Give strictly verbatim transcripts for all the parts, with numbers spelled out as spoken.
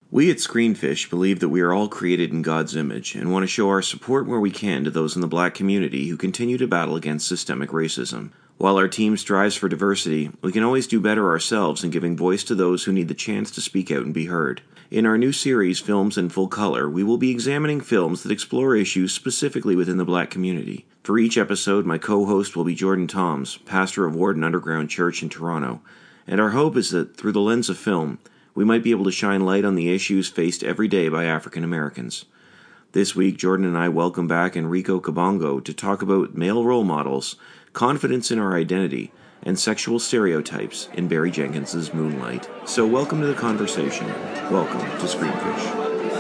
We at Screenfish believe that we are all created in God's image and want to show our support where we can to those in the black community who continue to battle against systemic racism. While our team strives for diversity, we can always do better ourselves in giving voice to those who need the chance to speak out and be heard. In our new series, Films in Full Color, we will be examining films that explore issues specifically within the black community. For each episode, my co-host will be Jordan Toms, pastor of Warden Underground Church in Toronto, and our hope is that, through the lens of film, we might be able to shine light on the issues faced every day by African Americans. This week, Jordan and I welcome back Enrico Kabongo to talk about male role models, confidence in our identity, and sexual stereotypes in Barry Jenkins's Moonlight. So welcome to the conversation. Welcome to Screenfish.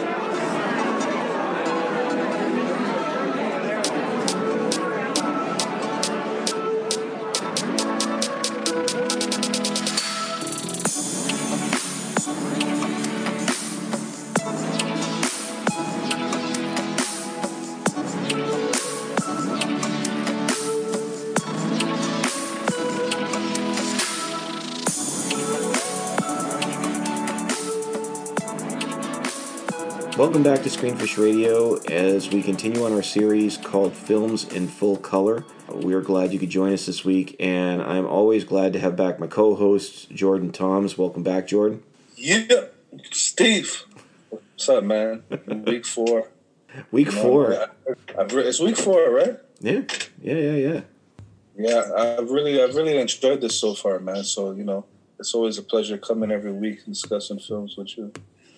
Welcome back to Screenfish Radio as we continue on our series called Films in Full Color. We are glad you could join us this week, and I'm always glad to have back my co-host, Jordan Toms. Welcome back, Jordan. Yeah, Steve. What's up, man? Week four. Week you know, four. I, I, it's week four, right? Yeah, yeah, yeah, yeah. Yeah, I've really, I've really enjoyed this so far, man. So, you know, it's always a pleasure coming every week and discussing films with you.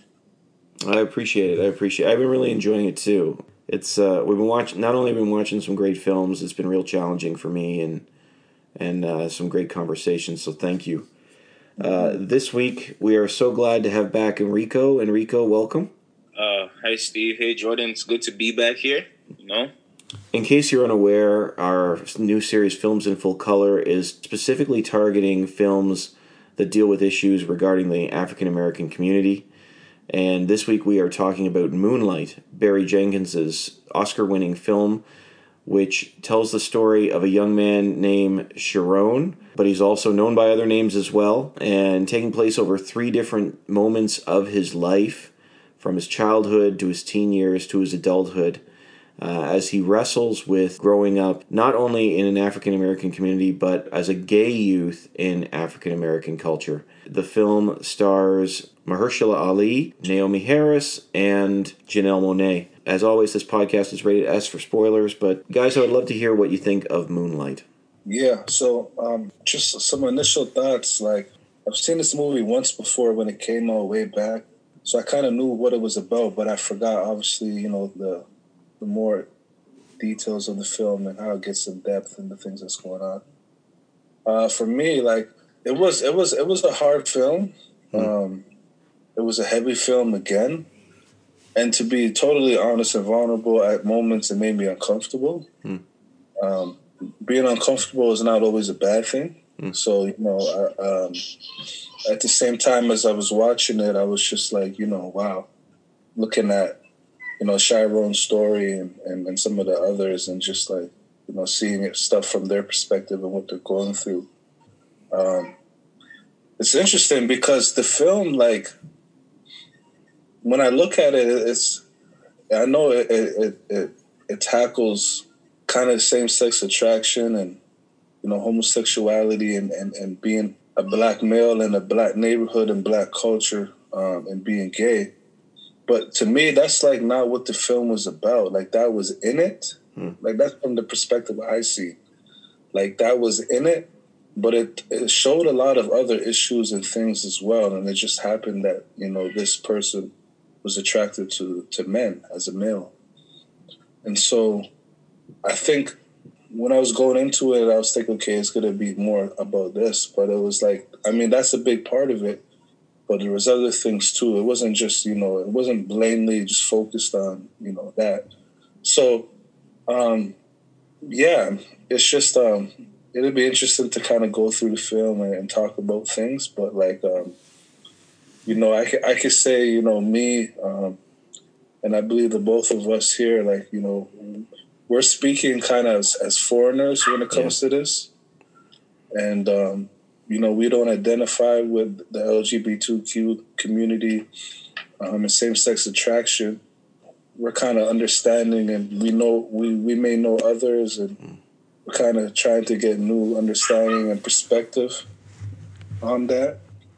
I appreciate it. I appreciate it. I've been really enjoying it too. It's uh, we've been watching. Not only have we been watching some great films, it's been real challenging for me and and uh, some great conversations. So thank you. Uh, this week we are so glad to have back Enrico. Enrico, welcome. Uh, hi Steve. Hey Jordan. It's good to be back here. You know. In case you're unaware, our new series, Films in Full Color, is specifically targeting films that deal with issues regarding the African American community. And this week we are talking about Moonlight, Barry Jenkins's Oscar-winning film, which tells the story of a young man named Sharon, but he's also known by other names as well, and taking place over three different moments of his life, from his childhood to his teen years to his adulthood, uh, as he wrestles with growing up not only in an African American community, but as a gay youth in African American culture. The film stars Mahershala Ali, Naomi Harris, and Janelle Monáe. As always, this podcast is rated S for spoilers, but guys, I would love to hear what you think of Moonlight. Yeah, so um, just some initial thoughts. Like, I've seen this movie once before when it came out way back, so I kind of knew what it was about, but I forgot, obviously, you know, the the more details of the film and how it gets in depth and the things that's going on. Uh, for me, like, it was it was it was a hard film. Mm. Um, it was a heavy film again, and to be totally honest and vulnerable, at moments it made me uncomfortable. Mm. Um, being uncomfortable is not always a bad thing. Mm. So you know, I, um, at the same time as I was watching it, I was just like, you know, wow, looking at you know Chiron's story and, and, and some of the others, and just like you know seeing it, stuff from their perspective and what they're going through. Um, it's interesting because the film, like, when I look at it, it's, I know it it, it, it tackles kind of same-sex attraction and, you know, homosexuality and, and, and being a black male in a black neighborhood and black culture um, and being gay. But to me, that's, like, not what the film was about. Like, that was in it. Hmm. Like, that's from the perspective I see. Like, that was in it. But it, it showed a lot of other issues and things as well. And it just happened that, you know, this person was attracted to, to men as a male. And so I think when I was going into it, I was thinking, okay, it's going to be more about this. But it was like, I mean, that's a big part of it. But there was other things too. It wasn't just, you know, it wasn't blatantly just focused on, you know, that. So, um, yeah, it's just... Um, it'd be interesting to kind of go through the film and, and talk about things, but like, um, you know, I, I could say, you know, me, um, and I believe the both of us here, like, you know, we're speaking kind of as, as foreigners when it comes yeah. to this. And, um, you know, we don't identify with the L G B T Q community. um, and same-sex attraction, we're kind of understanding, and we know we, we may know others, and mm. we're kind of trying to get new understanding and perspective on that.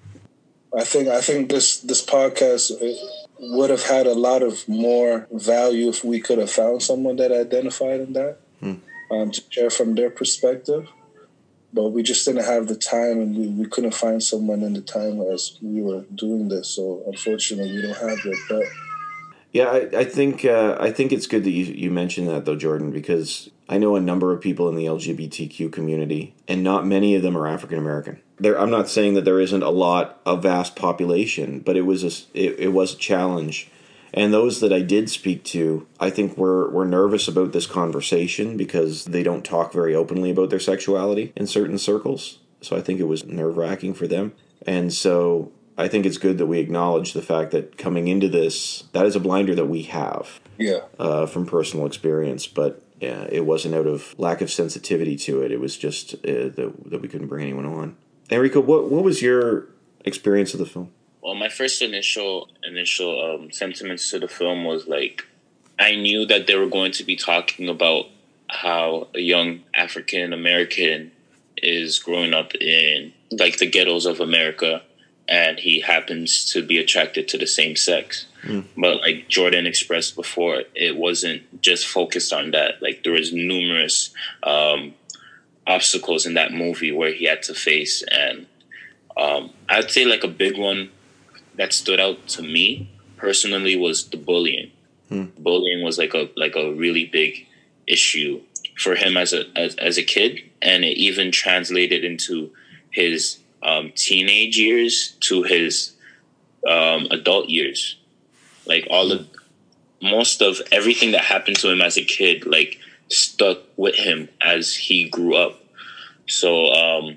I think I think this this podcast would have had a lot of more value if we could have found someone that identified in that mm. um, to share from their perspective. But we just didn't have the time, and we, we couldn't find someone in the time as we were doing this. So unfortunately, we don't have it. But yeah, I, I think uh, I think it's good that you you mentioned that though, Jordan, because I know a number of people in the L G B T Q community, and not many of them are African American. There, I'm not saying that there isn't a lot, a vast population, but it was a it, it was a challenge. And those that I did speak to, I think were, were nervous about this conversation because they don't talk very openly about their sexuality in certain circles. So I think it was nerve-wracking for them. And so I think it's good that we acknowledge the fact that coming into this, that is a blinder that we have yeah. uh, from personal experience. But yeah, it wasn't out of lack of sensitivity to it. It was just uh, that, that we couldn't bring anyone on. Enrico, what, what was your experience of the film? Well, my first initial initial um, sentiments to the film was like, I knew that they were going to be talking about how a young African American is growing up in like the ghettos of America, and he happens to be attracted to the same sex. Mm. But like Jordan expressed before, it wasn't just focused on that. Like there was numerous um, obstacles in that movie where he had to face, and um, I'd say like a big one that stood out to me personally was the bullying. Hmm. Bullying was like a like a really big issue for him as a as, as a kid, and it even translated into his um, teenage years to his um, adult years. Like all of most of everything that happened to him as a kid, like stuck with him as he grew up. So um,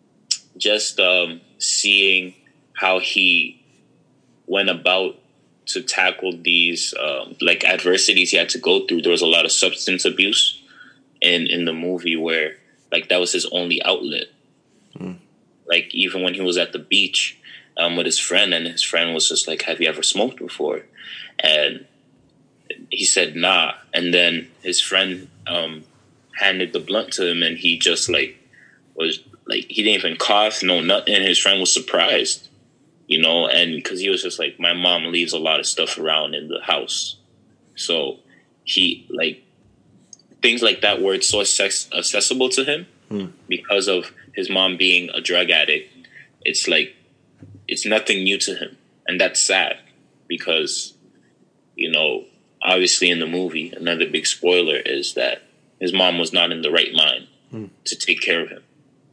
just um, seeing how he went about to tackle these um, like adversities he had to go through. There was a lot of substance abuse in in the movie where like that was his only outlet. Mm. Like even when he was at the beach um, with his friend, and his friend was just like, "Have you ever smoked before?" And he said, "Nah." And then his friend um, handed the blunt to him, and he just like was like he didn't even cough, no nothing. And his friend was surprised. You know, and because he was just like, my mom leaves a lot of stuff around in the house. So he, like, things like that where it's so accessible to him hmm. because of his mom being a drug addict, it's like, it's nothing new to him. And that's sad because, you know, obviously in the movie, another big spoiler is that his mom was not in the right mind hmm. to take care of him.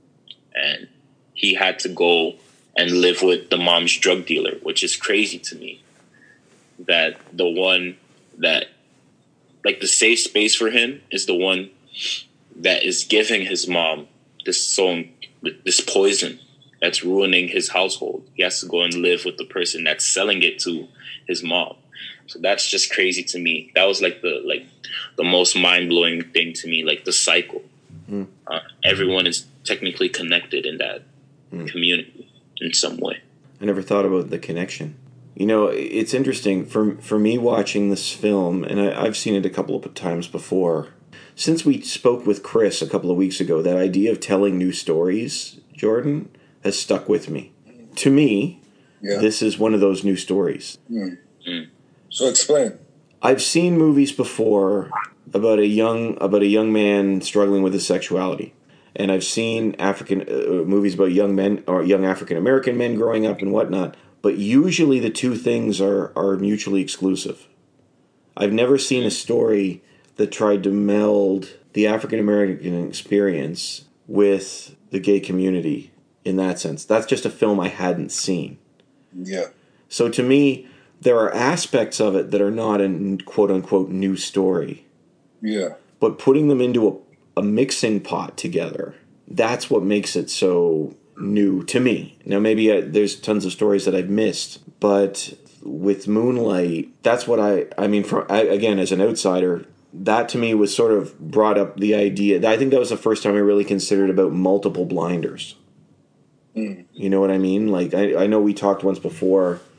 And he had to go and live with the mom's drug dealer, which is crazy to me. That the one that, like the safe space for him is the one that is giving his mom this song, this poison that's ruining his household. He has to go and live with the person that's selling it to his mom. So that's just crazy to me. That was like the like the most mind blowing thing to me. Like the cycle. Mm. Uh, everyone is technically connected in that mm. community in some way. I never thought about the connection. You know, it's interesting for for me watching this film, and I, I've seen it a couple of times before. Since we spoke with Chris a couple of weeks ago, that idea of telling new stories, Jordan, has stuck with me. To me, yeah. This is one of those new stories. Mm. Mm. So explain. I've seen movies before about a young about a young man struggling with his sexuality. And I've seen African uh, movies about young men or young African American men growing up and whatnot. But usually the two things are, are mutually exclusive. I've never seen a story that tried to meld the African American experience with the gay community in that sense. That's just a film I hadn't seen. Yeah. So to me, there are aspects of it that are not a quote-unquote new story. Yeah. But putting them into a a mixing pot together, that's what makes it so new to me. Now, maybe I, there's tons of stories that I've missed, but with Moonlight, that's what I, I mean, from, I, again, as an outsider, that to me was sort of brought up the idea. I think that was the first time I really considered about multiple blinders. Mm. You know what I mean? Like, I, I know we talked once before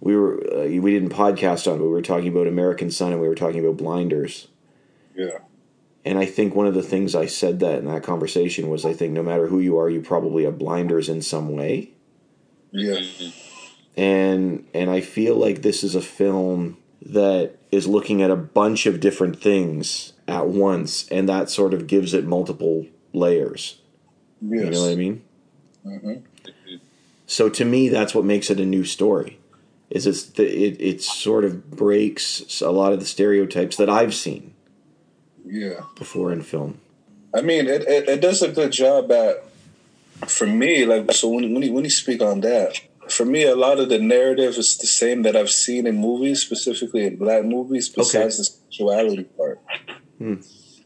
we were uh, we didn't podcast on it, but we were talking about American Son and we were talking about Blinders. Yeah. And I think one of the things I said that in that conversation was, I think no matter who you are, you probably have blinders in some way. Yeah. And and I feel like this is a film that is looking at a bunch of different things at once, and that sort of gives it multiple layers. Yes. You know what I mean? Mm-hmm. So to me, that's what makes it a new story. Is it's the, it it sort of breaks a lot of the stereotypes that I've seen. Yeah. Before in film. I mean, it, it, it does a good job at, for me, like, so when, when, you, when you speak on that, for me, a lot of the narrative is the same that I've seen in movies, specifically in black movies, besides okay. the sexuality part. Hmm.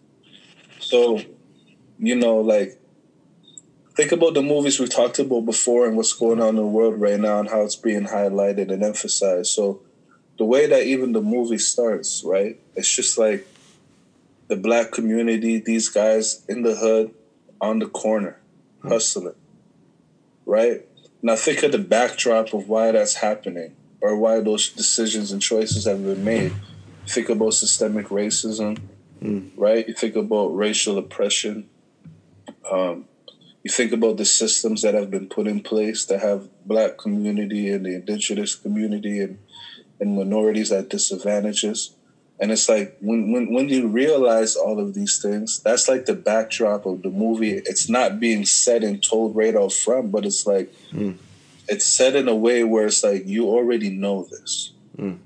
So, you know, like, think about the movies we've talked about before and what's going on in the world right now and how it's being highlighted and emphasized. So the way that even the movie starts, right, it's just like the black community, these guys in the hood, on the corner, hmm. hustling, right? Now think of the backdrop of why that's happening or why those decisions and choices have been made. Think about systemic racism, hmm. right? You think about racial oppression. Um, you think about the systems that have been put in place that have black community and the indigenous community and, and minorities at disadvantages. And it's like when, when when you realize all of these things, that's like the backdrop of the movie. It's not being said and told right out front, but it's like mm. it's said in a way where it's like you already know this. Mm.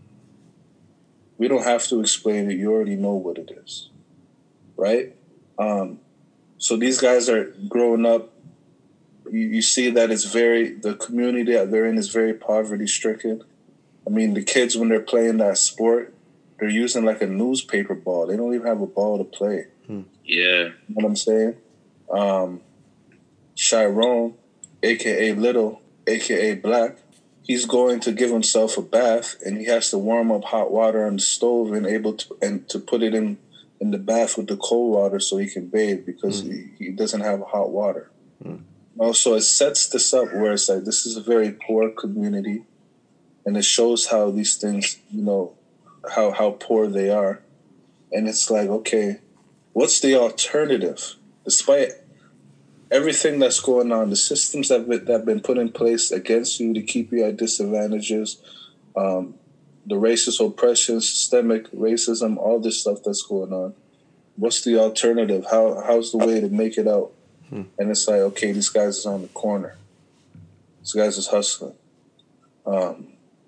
We don't have to explain it. You already know what it is, right? Um, so these guys are growing up. You, you see that it's very the community that they're in is very poverty stricken. I mean, the kids when they're playing that sport, they're using like a newspaper ball. They don't even have a ball to play. Hmm. Yeah. You know what I'm saying? Um, Chiron, a k a. Little, a k a. Black, he's going to give himself a bath, and he has to warm up hot water on the stove and able to and to put it in, in the bath with the cold water so he can bathe because hmm. he, he doesn't have hot water. Hmm. Also, it sets this up where it's like this is a very poor community, and it shows how these things, you know, how how poor they are. And it's like, okay, what's the alternative? Despite everything that's going on, the systems that have been, that have been put in place against you to keep you at disadvantages, um, the racist oppression, systemic racism, all this stuff that's going on, what's the alternative? How How's the way to make it out? Hmm. And it's like, okay, these guys is on the corner. These guys is hustling. Um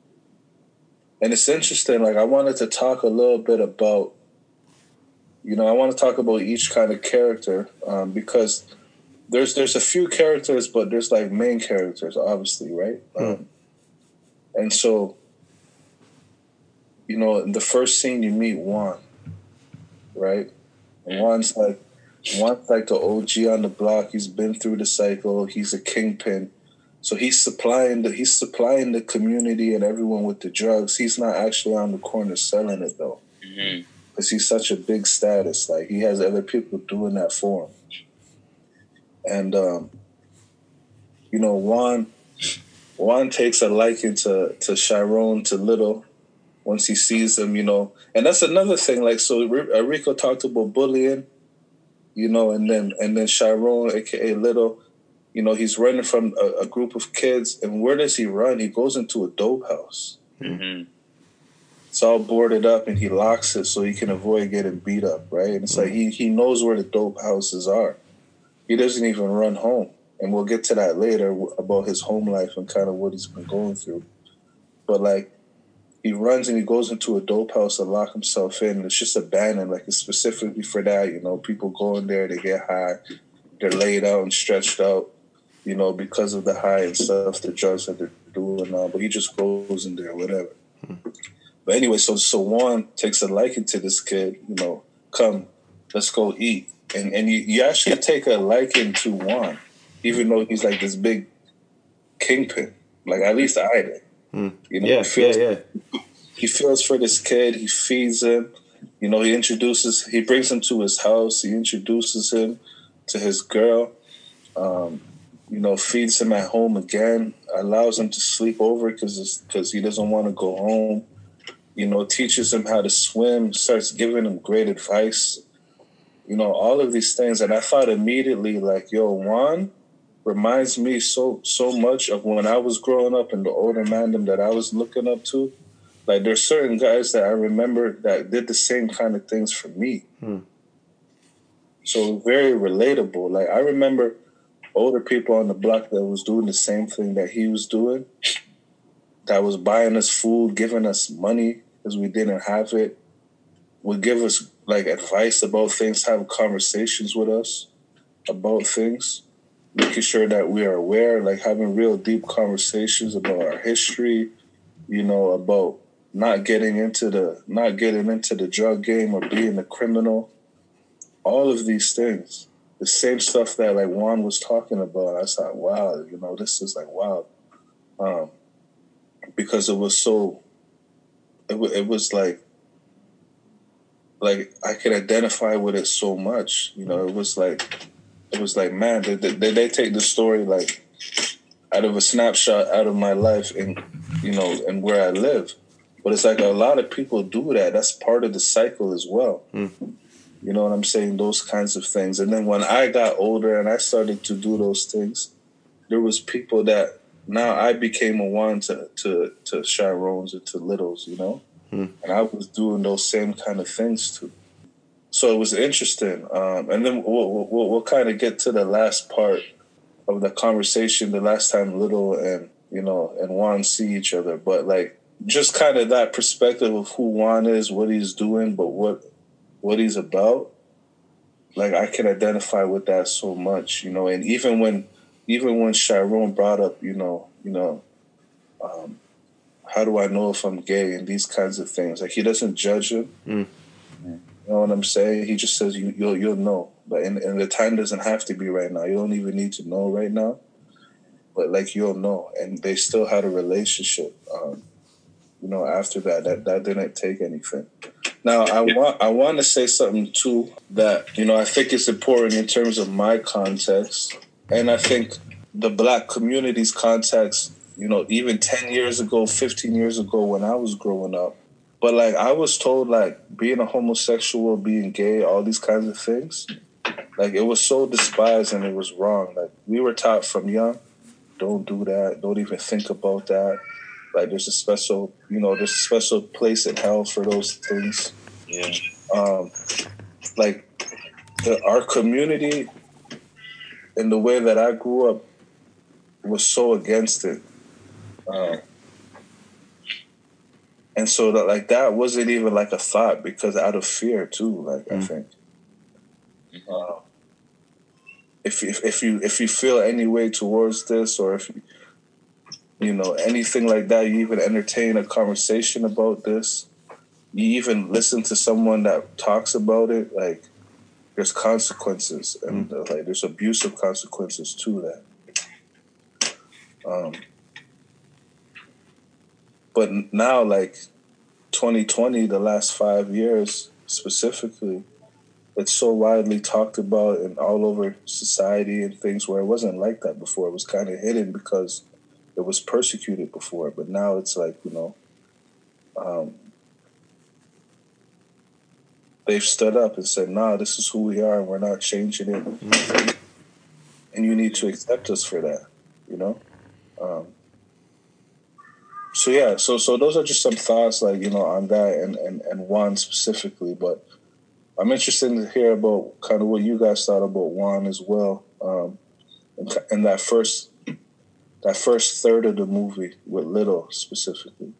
And it's interesting, like, I wanted to talk a little bit about, you know, I want to talk about each kind of character um, because there's there's a few characters, but there's, like, main characters, obviously, right? Mm. Um, and so, you know, in the first scene, you meet Juan, right? And Juan's like, Juan's like the O G on the block. He's been through the cycle. He's a kingpin. So he's supplying the he's supplying the community and everyone with the drugs. He's not actually on the corner selling it though, because mm-hmm. he's such a big status. Like he has other people doing that for him. And um, you know, Juan Juan takes a liking to to Chiron, to Little, once he sees him. You know, and that's another thing. Like so, Rico talked about bullying, you know, and then and then Chiron, aka Little. You know, he's running from a, a group of kids, and where does he run? He goes into a dope house. Mm-hmm. It's all boarded up, and he locks it so he can avoid getting beat up, right? And it's mm-hmm. like he, he knows where the dope houses are. He doesn't even run home. And we'll get to that later about his home life and kind of what he's been going through. But, like, he runs and he goes into a dope house to lock himself in. It's just abandoned. Like, it's specifically for that, you know. People go in there, they get high. They're laid out and stretched out. You know, because of the high and stuff, the drugs that they're doing now, but he just goes in there, whatever. Hmm. But anyway, so so Juan takes a liking to this kid, you know, come, let's go eat. And and you, you actually take a liking to Juan, even though he's like this big kingpin. Like, at least I did. Hmm. You know, yeah, he feels, yeah, yeah. He feels for this kid, he feeds him, you know, he introduces, he brings him to his house, he introduces him to his girl. Um, you know, feeds him at home again, allows him to sleep over because because he doesn't want to go home. You know, teaches him how to swim, starts giving him great advice. You know, all of these things. And I thought immediately, like, yo, Juan reminds me so so much of when I was growing up and the older mandem that I was looking up to. Like, there's certain guys that I remember that did the same kind of things for me. Hmm. So very relatable. Like, I remember older people on the block that was doing the same thing that he was doing, that was buying us food, giving us money because we didn't have it, would give us, like, advice about things, have conversations with us about things, making sure that we are aware, like having real deep conversations about our history, you know, about not getting into the not getting into the drug game or being a criminal. All of these things, the same stuff that like Juan was talking about. I thought, wow, you know, this is like wow, um, because it was so. It, w- it was like, like I could identify with it so much. You know, it was like, it was like, man, they, they, they take the story like out of a snapshot out of my life and, you know, and where I live. But it's like a lot of people do that. That's part of the cycle as well. Mm. You know what I'm saying? Those kinds of things. And then when I got older and I started to do those things, there was people that now I became a one to to to Chirones and to Littles, you know? Mm. And I was doing those same kind of things too. So it was interesting. Um, and then we'll, we'll, we'll kind of get to the last part of the conversation, the last time Little and, you know, and Juan see each other. But like, just kind of that perspective of who Juan is, what he's doing, but what what he's about. Like, I can identify with that so much, you know. And even when, even when Chiron brought up, you know, you know, um, how do I know if I'm gay and these kinds of things? Like, he doesn't judge him. Mm. You know what I'm saying? He just says you, you'll you'll know. But and, and the time doesn't have to be right now. You don't even need to know right now. But like, you'll know. And they still had a relationship. Um, you know, after that, that that didn't take anything. Now, I want I want to say something too that, you know, I think is important in terms of my context, and I think the Black community's context. You know, even ten years ago, fifteen years ago, when I was growing up, but like I was told, like being a homosexual, being gay, all these kinds of things, like it was so despised and it was wrong. Like we were taught from young, don't do that, don't even think about that. Like there's a special, you know, there's a special place in hell for those things. Yeah. Um, like the, our community, in the way that I grew up, was so against it, uh, and so that like that wasn't even like a thought because out of fear too. Like mm. I think, uh, if if if you if you feel any way towards this, or if you, you know, anything like that, you even entertain a conversation about this, you even listen to someone that talks about it, like there's consequences and uh, like there's abusive consequences to that. Um, but now, like twenty twenty, the last five years specifically, it's so widely talked about and all over society and things where it wasn't like that before. It was kind of hidden because it was persecuted before, but now it's like, you know, um, they've stood up and said, nah, this is who we are and we're not changing it. Mm-hmm. And you need to accept us for that, you know? Um, so, yeah, so so those are just some thoughts, like, you know, on that and, and, and Juan specifically. But I'm interested to hear about kind of what you guys thought about Juan as well. Um, and, and that first... That first third of the movie with Little specifically.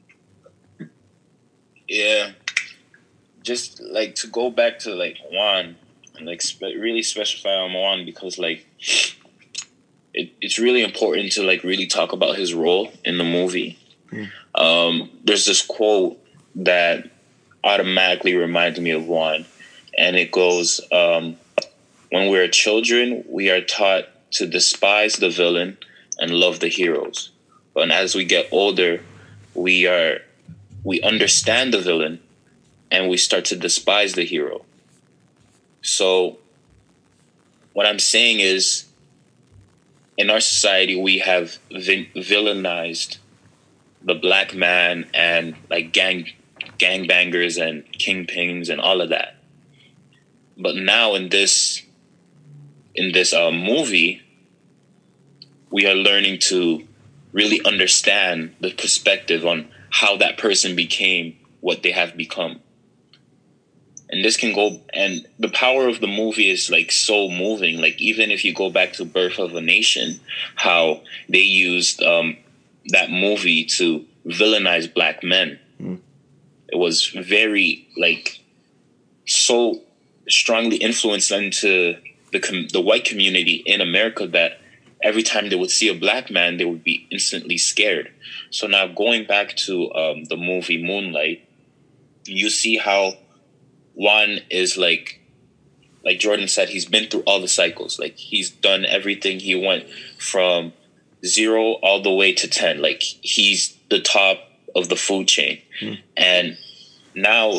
Yeah. Just like to go back to like Juan and like spe- really specify on Juan because like it, it's really important to like really talk about his role in the movie. Mm. Um, there's this quote that automatically reminds me of Juan, and it goes, um, when we're children, we are taught to despise the villain and love the heroes. But as we get older, we are we understand the villain and we start to despise the hero. So what I'm saying is in our society we have vi- villainized the black man and like gang gangbangers and kingpins and all of that. But now in this in this uh, movie, we are learning to really understand the perspective on how that person became what they have become. And this can go, and the power of the movie is like so moving. Like even if you go back to Birth of a Nation, how they used um, that movie to villainize black men. Mm. It was very like so strongly influenced into the com- the white community in America that every time they would see a black man, they would be instantly scared. So now going back to um, the movie Moonlight, you see how Juan is like, like Jordan said, he's been through all the cycles. Like he's done everything. He went from zero all the way to ten. Like he's the top of the food chain. Mm. And now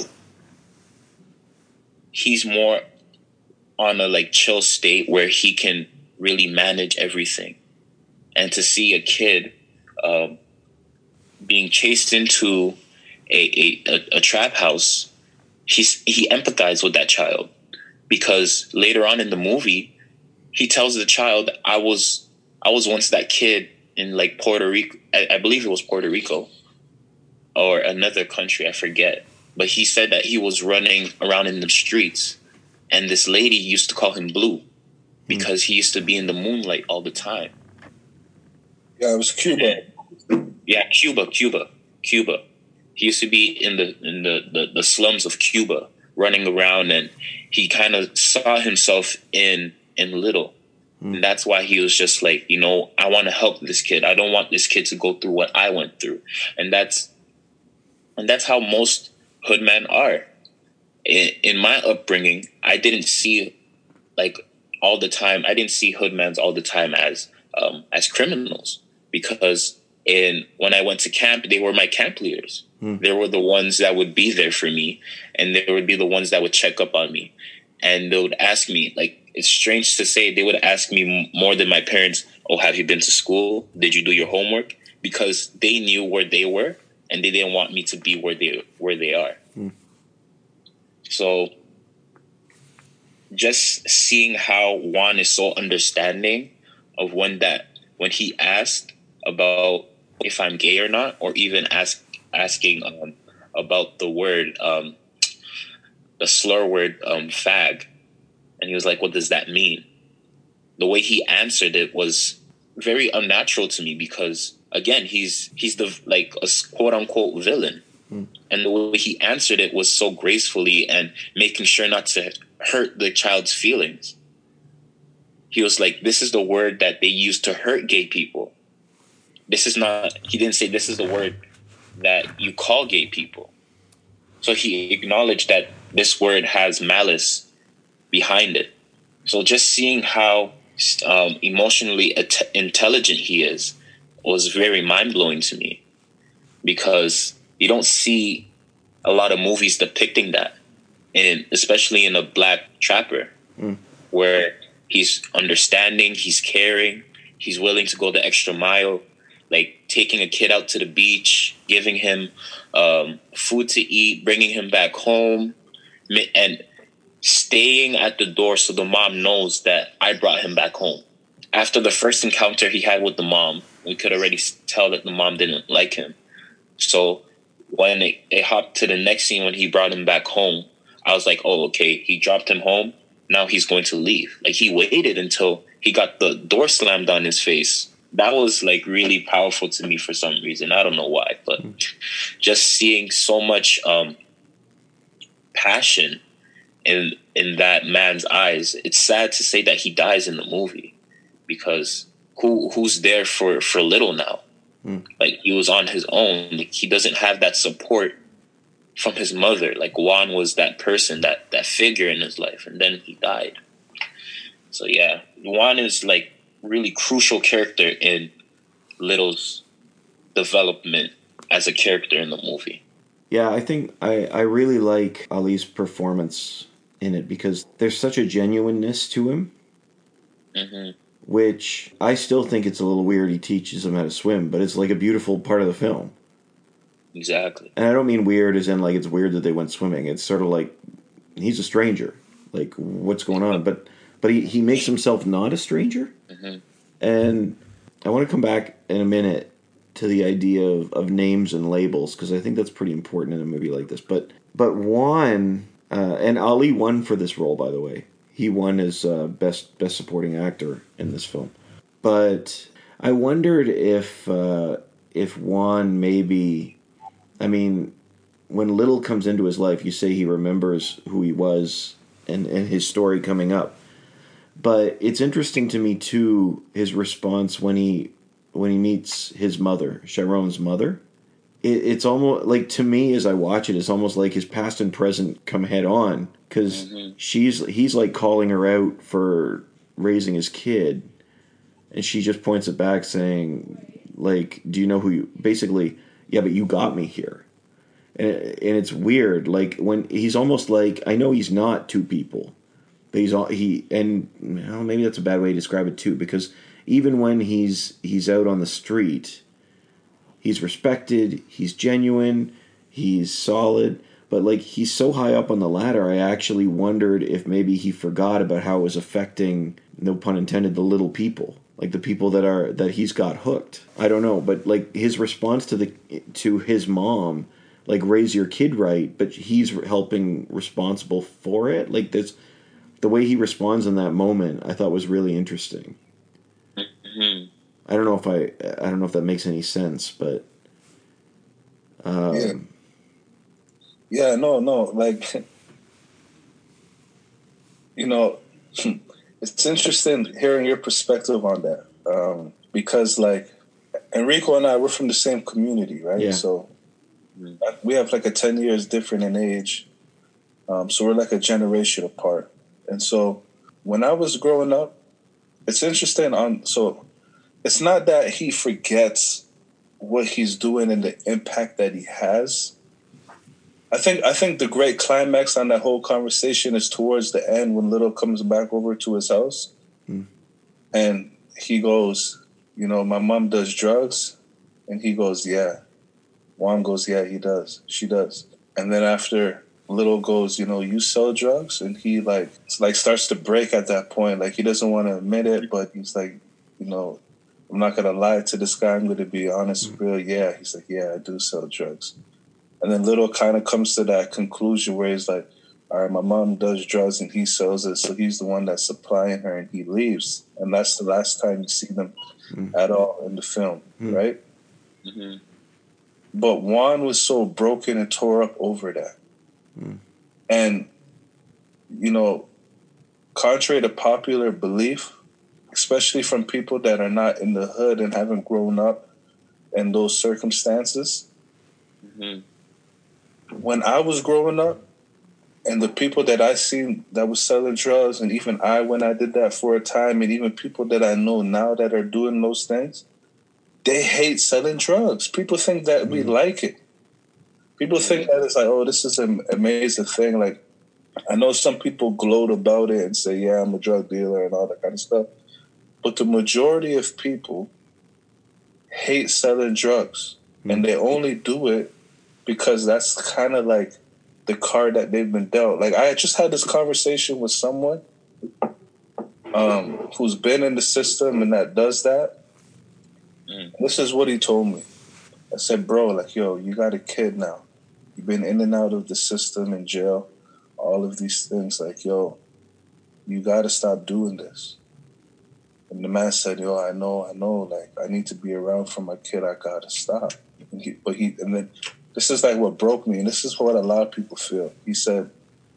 he's more on a like chill state where he can really manage everything. And to see a kid um, being chased into a, a, a, a trap house, he's, he empathized with that child, because later on in the movie, he tells the child, I was, I was once that kid in like Puerto Rico. I, I believe it was Puerto Rico or another country. I forget. But he said that he was running around in the streets and this lady used to call him Blue because he used to be in the moonlight all the time. Yeah, it was Cuba. Yeah, Cuba, Cuba, Cuba. He used to be in the in the, the, the slums of Cuba, running around, and he kind of saw himself in in Little. Mm. And that's why he was just like, you know, I want to help this kid. I don't want this kid to go through what I went through. And that's and that's how most hood men are. In, in my upbringing, I didn't see like all the time. I didn't see hoodmans all the time as um, as criminals, because in when I went to camp, they were my camp leaders. Hmm. They were the ones that would be there for me, and they would be the ones that would check up on me, and they would ask me, like, it's strange to say, they would ask me more than my parents, oh, have you been to school? Did you do your homework? Because they knew where they were, and they didn't want me to be where they where they are. Hmm. So just seeing how Juan is so understanding of when that when he asked about if I'm gay or not, or even ask asking um, about the word, um, the slur word, um, fag, and he was like, "What does that mean?" The way he answered it was very unnatural to me, because again, he's he's the like a quote unquote villain. Mm. And the way he answered it was so gracefully and making sure not to hurt the child's feelings. He was like, this is the word that they use to hurt gay people. This is not, he didn't say this is the word that you call gay people. So he acknowledged that this word has malice behind it. So just seeing how um, emotionally at- intelligent he is was very mind-blowing to me, because you don't see a lot of movies depicting that, and especially in a black trapper, mm. where he's understanding, he's caring, he's willing to go the extra mile, like taking a kid out to the beach, giving him um, food to eat, bringing him back home, and staying at the door so the mom knows that I brought him back home. After the first encounter he had with the mom, we could already tell that the mom didn't like him. So when it, it hopped to the next scene when he brought him back home, I was like, oh, okay, he dropped him home. Now he's going to leave. Like, he waited until he got the door slammed on his face. That was like really powerful to me for some reason. I don't know why, but just seeing so much um, passion in in that man's eyes. It's sad to say that he dies in the movie, because who who's there for, for Little now? Mm. Like, he was on his own. Like, he doesn't have that support from his mother. Like, Juan was that person, that, that figure in his life, and then he died. So yeah, Juan is like really crucial character in Little's development as a character in the movie. Yeah, I think I, I really like Ali's performance in it, because there's such a genuineness to him. Mm-hmm. which I still think it's a little weird he teaches him how to swim, but it's like a beautiful part of the film. Exactly. And I don't mean weird as in like it's weird that they went swimming. It's sort of like he's a stranger. Like, what's going on? But but he, he makes himself not a stranger. Mm-hmm. And I want to come back in a minute to the idea of, of names and labels, because I think that's pretty important in a movie like this. But but Juan, uh, and Ali won for this role, by the way. He won as uh, best best supporting actor in this film. But I wondered if uh, if Juan maybe, I mean, when Little comes into his life, you say he remembers who he was and, and his story coming up. But it's interesting to me too, his response when he when he meets his mother, Sharon's mother. It, it's almost like, to me as I watch it, it's almost like his past and present come head on, because mm-hmm. she's he's like calling her out for raising his kid, and she just points it back saying, like, do you know who you, basically, yeah, but you got me here. And it, and it's weird, like, when he's almost like, I know he's not two people, but he's all, he, and well, maybe that's a bad way to describe it too, because even when he's he's out on the street, he's respected, he's genuine, he's solid, but like, he's so high up on the ladder, I actually wondered if maybe he forgot about how it was affecting, no pun intended, the little people. Like the people that are that he's got hooked. I don't know, but like his response to the to his mom, like, raise your kid right, but he's helping responsible for it. Like, this, the way he responds in that moment, I thought was really interesting. Mm-hmm. I don't know if I I don't know if that makes any sense, but um, yeah, yeah, no, no, like, you know. It's interesting hearing your perspective on that, um, because, like, Enrico and I, we're from the same community, right? Yeah. So we have like a ten years different in age, um, so we're like a generation apart. And so when I was growing up, it's interesting. On so it's not that he forgets what he's doing and the impact that he has. I think I think the great climax on that whole conversation is towards the end when Little comes back over to his house, mm. and he goes, you know, my mom does drugs, and he goes, yeah. Juan goes, yeah, he does. She does. And then after Little goes, you know, you sell drugs, and he like like starts to break at that point. Like, he doesn't want to admit it, but he's like, you know, I'm not gonna lie to this guy. I'm gonna be honest, mm. real. Yeah, he's like, yeah, I do sell drugs. And then Little kind of comes to that conclusion where he's like, all right, my mom does drugs and he sells it, so he's the one that's supplying her, and he leaves. And that's the last time you see them mm. at all in the film, mm. right? Mm-hmm. But Juan was so broken and tore up over that. Mm. And, you know, contrary to popular belief, especially from people that are not in the hood and haven't grown up in those circumstances, mm-hmm. when I was growing up, and the people that I seen that was selling drugs, and even I, when I did that for a time, and even people that I know now that are doing those things, they hate selling drugs. People think that we mm. like it. People think that it's like, oh, this is an amazing thing. Like, I know some people gloat about it and say, yeah, I'm a drug dealer and all that kind of stuff. But the majority of people hate selling drugs. Mm. And they only do it because that's kind of like the card that they've been dealt. Like, I just had this conversation with someone um, who's been in the system and that does that. Mm. This is what he told me. I said, bro, like, yo, you got a kid now. You've been in and out of the system, in jail, all of these things. Like, yo, you got to stop doing this. And the man said, yo, I know, I know. Like, I need to be around for my kid. I got to stop. And he, but he, and then this is like what broke me. And this is what a lot of people feel. He said,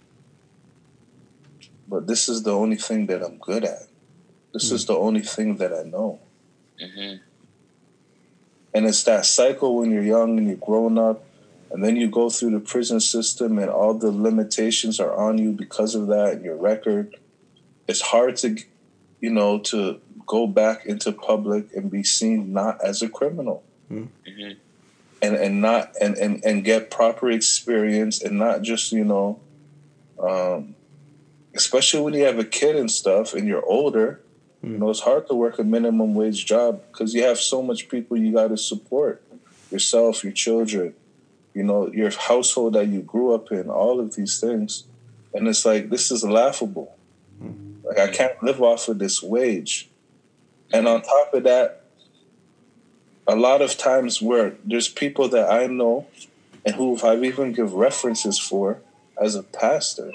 but this is the only thing that I'm good at. This mm-hmm. is the only thing that I know. Mm-hmm. And it's that cycle when you're young and you're growing up, and then you go through the prison system and all the limitations are on you because of that and your record. It's hard to, you know, to go back into public and be seen not as a criminal. Mm-hmm. And and not and, and, and get proper experience and not just, you know, um, especially when you have a kid and stuff and you're older, Mm. You know, it's hard to work a minimum wage job because you have so much people you got to support. Yourself, your children, you know, your household that you grew up in, all of these things. And it's like, this is laughable. Mm. Like, I can't live off of this wage. And on top of that, a lot of times where there's people that I know and who I've even give references for as a pastor,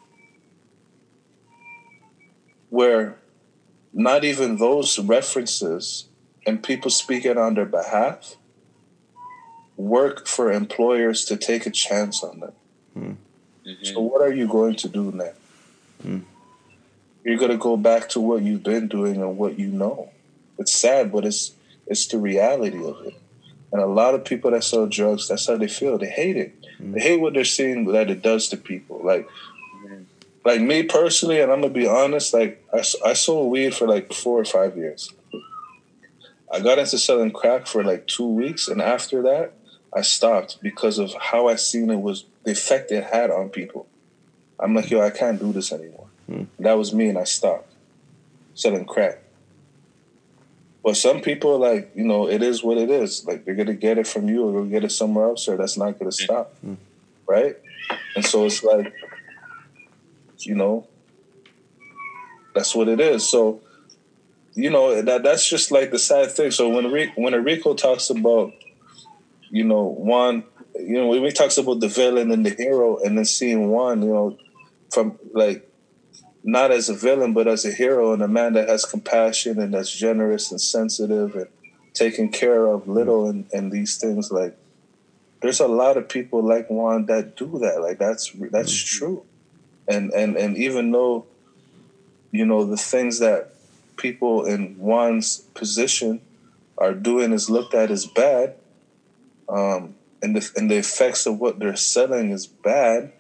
where not even those references and people speaking on their behalf work for employers to take a chance on them. Mm-hmm. So what are you going to do now? Mm. You're going to go back to what you've been doing and what you know. It's sad, but it's it's the reality of it. And a lot of people that sell drugs, that's how they feel. They hate it. Mm. They hate what they're seeing that it does to people. Like, mm. like me personally, and I'm going to be honest, like I, I sold weed for like four or five years. I got into selling crack for like two weeks. And after that, I stopped because of how I seen it was the effect it had on people. I'm like, yo, I can't do this anymore. Mm. That was me, and I stopped selling crack. But some people, like, you know, it is what it is. Like, they're going to get it from you or they'll get it somewhere else, or that's not going to stop. Mm. Right? And so it's like, you know, that's what it is. So, you know, that that's just like the sad thing. So when Rico, when Enrico talks about, you know, Juan, you know, when he talks about the villain and the hero and then seeing Juan, you know, from like, not as a villain, but as a hero and a man that has compassion and that's generous and sensitive and taking care of little and, and these things. Like, there's a lot of people like Juan that do that. Like, that's that's mm-hmm. true. And, and and even though, you know, the things that people in Juan's position are doing is looked at as bad, um, and the and the effects of what they're selling is bad,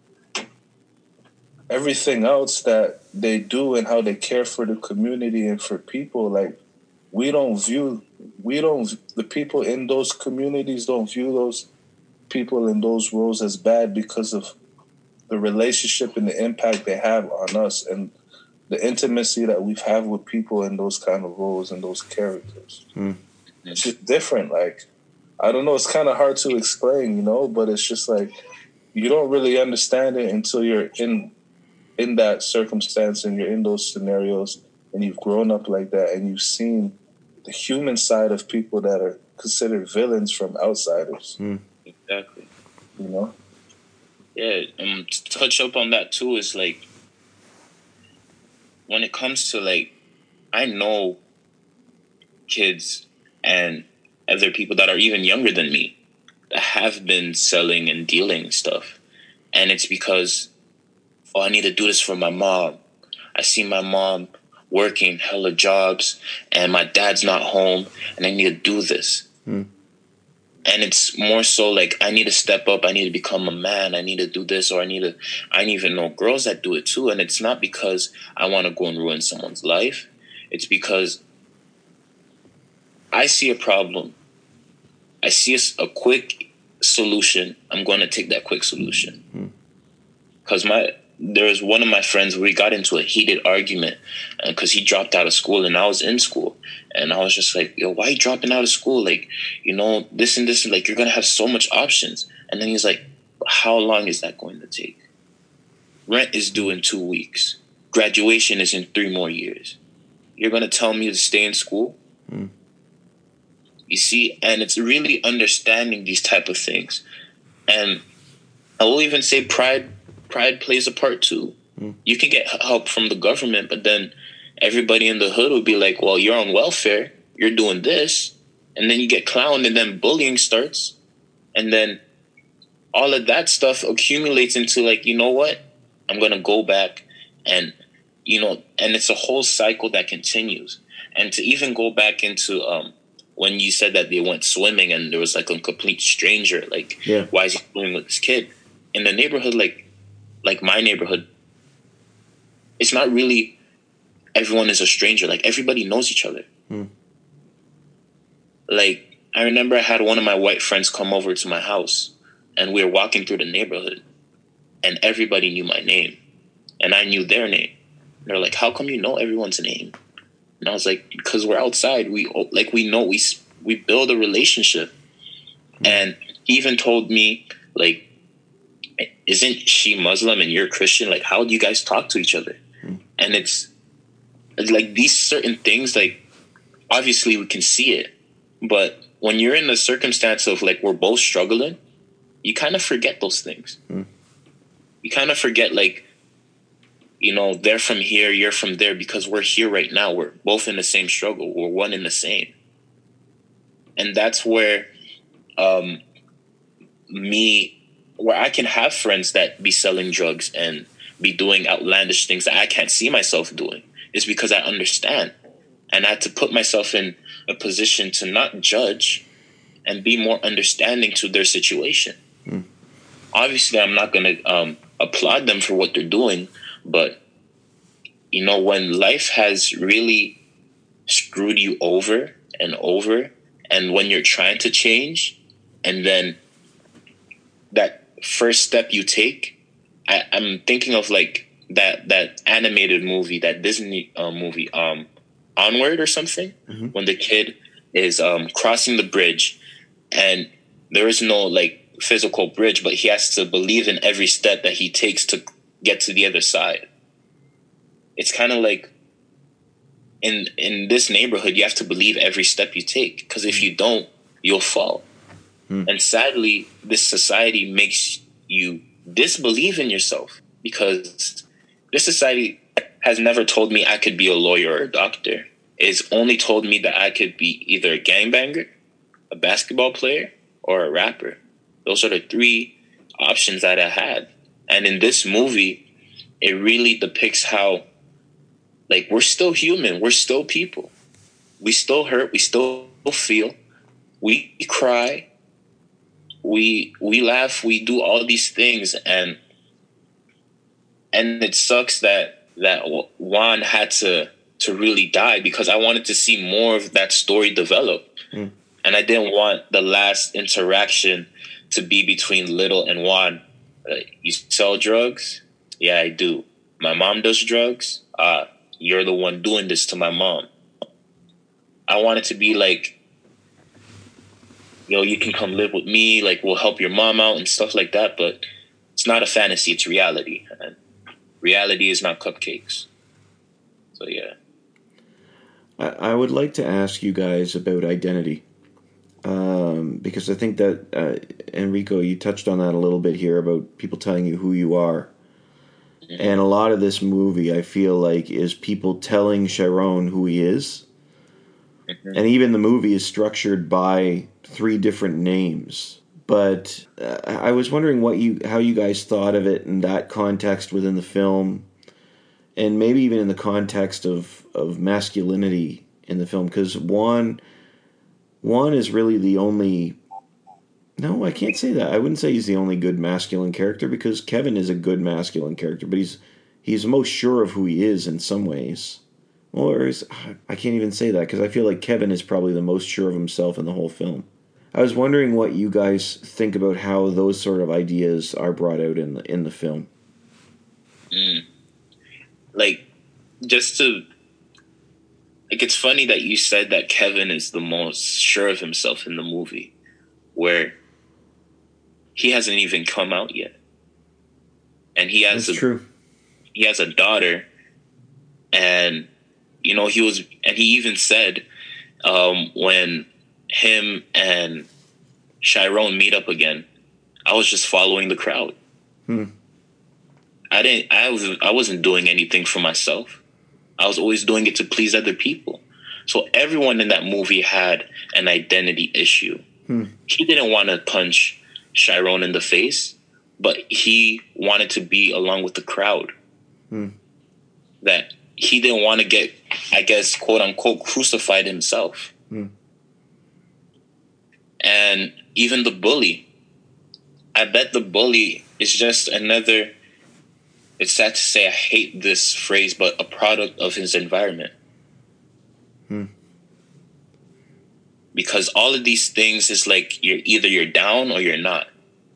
everything else that they do and how they care for the community and for people, like, we don't view, we don't, the people in those communities don't view those people in those roles as bad because of the relationship and the impact they have on us and the intimacy that we've had with people in those kind of roles and those characters. Mm. It's just different. Like, I don't know, it's kind of hard to explain, you know, but it's just like, you don't really understand it until you're in in that circumstance and you're in those scenarios and you've grown up like that and you've seen the human side of people that are considered villains from outsiders. Mm. Exactly. You know? Yeah, um, to touch up on that too is like, when it comes to like, I know kids and other people that are even younger than me that have been selling and dealing stuff. And it's because, oh, I need to do this for my mom. I see my mom working hella jobs and my dad's not home and I need to do this. Mm. And it's more so like, I need to step up. I need to become a man. I need to do this, or I need to, I even know girls that do it too. And it's not because I want to go and ruin someone's life. It's because I see a problem. I see a, a quick solution. I'm going to take that quick solution. Because my, there was one of my friends where we got into a heated argument because he dropped out of school and I was in school. And I was just like, yo, why are you dropping out of school? Like, you know, this and this, and like, you're going to have so much options. And then he's like, how long is that going to take? Rent is due in two weeks. Graduation is in three more years. You're going to tell me to stay in school? Mm. You see, and it's really understanding these type of things. And I will even say pride Pride plays a part too. Mm. You can get help from the government, but then everybody in the hood will be like, well, you're on welfare, you're doing this. And then you get clowned and then bullying starts. And then all of that stuff accumulates into like, you know what? I'm going to go back and, you know, and it's a whole cycle that continues. And to even go back into um, when you said that they went swimming and there was like a complete stranger, like, yeah. Why is he swimming with this kid? In the neighborhood, like, like my neighborhood, it's not really everyone is a stranger. Like, everybody knows each other. Hmm. Like, I remember I had one of my white friends come over to my house and we were walking through the neighborhood and everybody knew my name and I knew their name. They're like, how come you know everyone's name? And I was like, because we're outside. We like we know we we build a relationship. Mm-hmm. And he even told me, like, isn't she Muslim and you're Christian? Like, how do you guys talk to each other? Mm-hmm. And it's, it's like these certain things, like, obviously we can see it. But when you're in the circumstance of, like, we're both struggling, you kind of forget those things. Mm-hmm. You kind of forget, like, you know, they're from here, you're from there, because we're here right now. We're both in the same struggle. We're one in the same. And that's where um, me, where I can have friends that be selling drugs and be doing outlandish things that I can't see myself doing, is because I understand. And I had to put myself in a position to not judge and be more understanding to their situation. Mm. Obviously, I'm not going to um, applaud them for what they're doing, but, you know, when life has really screwed you over and over, and when you're trying to change, and then that first step you take, I, I'm thinking of like that that animated movie, that Disney uh, movie, um, Onward or something, mm-hmm. when the kid is um, crossing the bridge, and there is no like physical bridge, but he has to believe in every step that he takes to get to the other side. It's kind of like in in this neighborhood, you have to believe every step you take, because if you don't, you'll fall. Hmm. And sadly, this society makes you disbelieve in yourself, because this society has never told me I could be a lawyer or a doctor. It's only told me that I could be either a gangbanger, a basketball player, or a rapper. Those are the three options that I had. And in this movie, it really depicts how, like, we're still human. We're still people. We still hurt. We still feel. We cry. We we laugh. We do all these things. And and it sucks that that Juan had to, to really die, because I wanted to see more of that story develop. Mm. And I didn't want the last interaction to be between Little and Juan. Like, you sell drugs? Yeah, I do. My mom does drugs? Uh, you're the one doing this to my mom. I want it to be like, yo, you can come live with me, like, we'll help your mom out and stuff like that, but it's not a fantasy, it's reality. And reality is not cupcakes. So, yeah. I, I would like to ask you guys about identity. Um, because I think that, uh, Enrico, you touched on that a little bit here about people telling you who you are. Mm-hmm. And a lot of this movie, I feel like, is people telling Chiron who he is. Mm-hmm. And even the movie is structured by three different names. But uh, I was wondering what you, how you guys thought of it in that context within the film, and maybe even in the context of, of masculinity in the film. Because Juan... Juan is really the only... No, I can't say that. I wouldn't say he's the only good masculine character, because Kevin is a good masculine character, but he's he's most sure of who he is in some ways. Or is, I can't even say that, because I feel like Kevin is probably the most sure of himself in the whole film. I was wondering what you guys think about how those sort of ideas are brought out in the, in the film. Mm. Like, just to... Like, it's funny that you said that Kevin is the most sure of himself in the movie, where he hasn't even come out yet. And he has That's a, true. He has a daughter, and, you know, he was, and he even said, um, when him and Chiron meet up again, I was just following the crowd. Hmm. I didn't, I was, I wasn't doing anything for myself. I was always doing it to please other people. So everyone in that movie had an identity issue. Hmm. He didn't want to punch Chiron in the face, but he wanted to be along with the crowd. Hmm. That he didn't want to get, I guess, quote unquote, crucified himself. Hmm. And even the bully, I bet the bully is just another... It's sad to say, I hate this phrase, but a product of his environment. Hmm. Because all of these things is like, you're either you're down or you're not.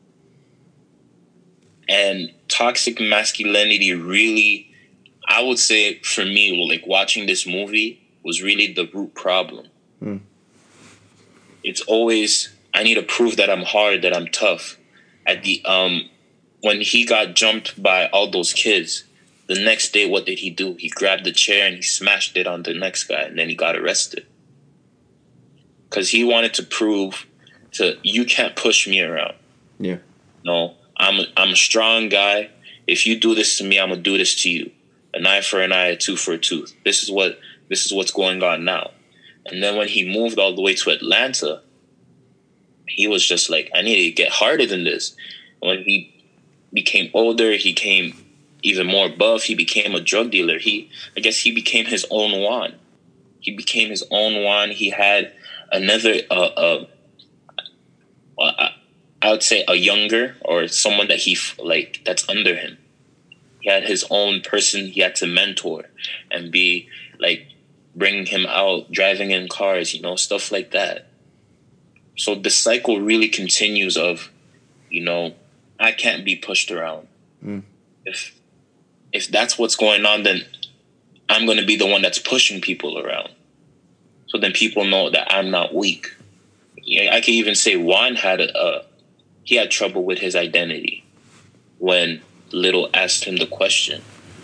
And toxic masculinity really, I would say for me, like watching this movie, was really the root problem. Hmm. It's always, I need to prove that I'm hard, that I'm tough. At the um, when he got jumped by all those kids, the next day, what did he do? He grabbed the chair and he smashed it on the next guy, and then he got arrested. Because he wanted to prove to, you can't push me around. Yeah. No, I'm a, I'm a strong guy. If you do this to me, I'm gonna do this to you. An eye for an eye, a tooth for a tooth. This is what this is what's going on now. And then when he moved all the way to Atlanta, he was just like, I need to get harder than this. When he became older, he became even more buff. He became a drug dealer. He, I guess, he became his own Juan. He became his own Juan. He had another, uh, uh, uh, I would say, a younger or someone that he like that's under him. He had his own person he had to mentor and be like bringing him out, driving in cars, you know, stuff like that. So the cycle really continues of, you know, I can't be pushed around. Mm. If if that's what's going on, then I'm going to be the one that's pushing people around. So then people know that I'm not weak. Yeah, I can even say Juan had a, a he had trouble with his identity when Little asked him the question.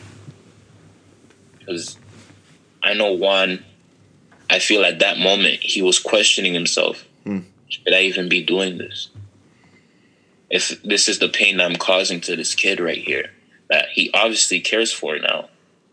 Because I know Juan, I feel at that moment he was questioning himself. Mm. Should I even be doing this? If this is the pain that I'm causing to this kid right here, that he obviously cares for now.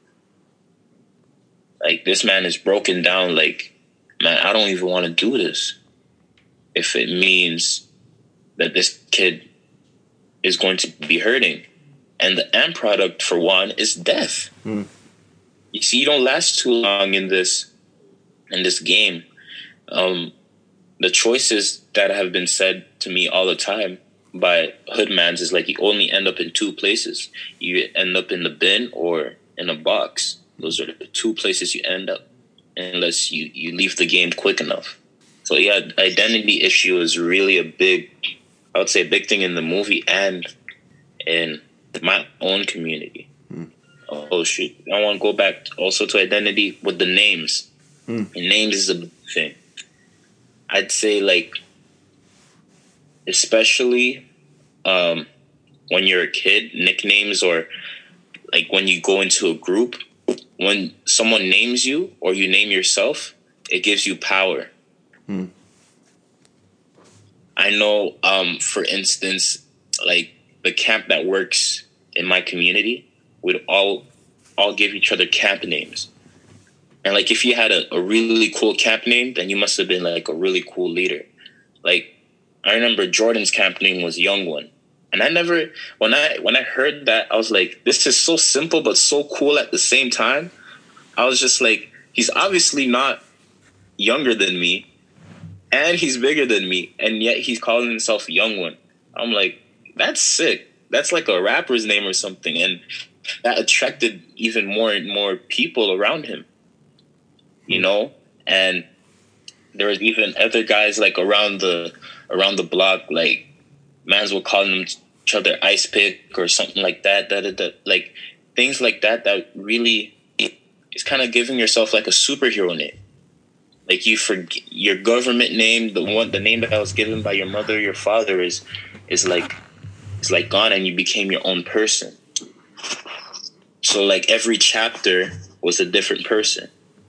Like, this man is broken down. Like, man, I don't even want to do this. If it means that this kid is going to be hurting. And the end product for Juan is death. Mm. You see, you don't last too long in this in this game. Um, the choices that have been said to me all the time by Hoodmans is like, you only end up in two places. You end up in the bin or in a box. Those are the two places you end up, unless you, you leave the game quick enough. So yeah, identity issue is really a big, I would say a big thing in the movie and in my own community. Mm. Oh shoot. I want to go back also to identity with the names. Mm. And names is a big thing. I'd say, like, especially um, when you're a kid, nicknames, or like when you go into a group, when someone names you or you name yourself, it gives you power. Mm. I know, um, for instance, like the camp that works in my community would all all give each other camp names. And like, if you had a, a really cool camp name, then you must have been like a really cool leader. Like, I remember Jordan's camp name was Young One. And I never, when I when I heard that, I was like, this is so simple but so cool at the same time. I was just like, he's obviously not younger than me, and he's bigger than me, and yet he's calling himself Young One. I'm like, that's sick. That's like a rapper's name or something. And that attracted even more and more people around him, you know? And there was even other guys like around the around the block, like mans would call them each other Ice Pick or something like that. That, that, that like things like that that really is kind of giving yourself like a superhero name. Like, you forget your government name, the one the name that was given by your mother, your father is is like is like gone, and you became your own person. So like every chapter was a different person.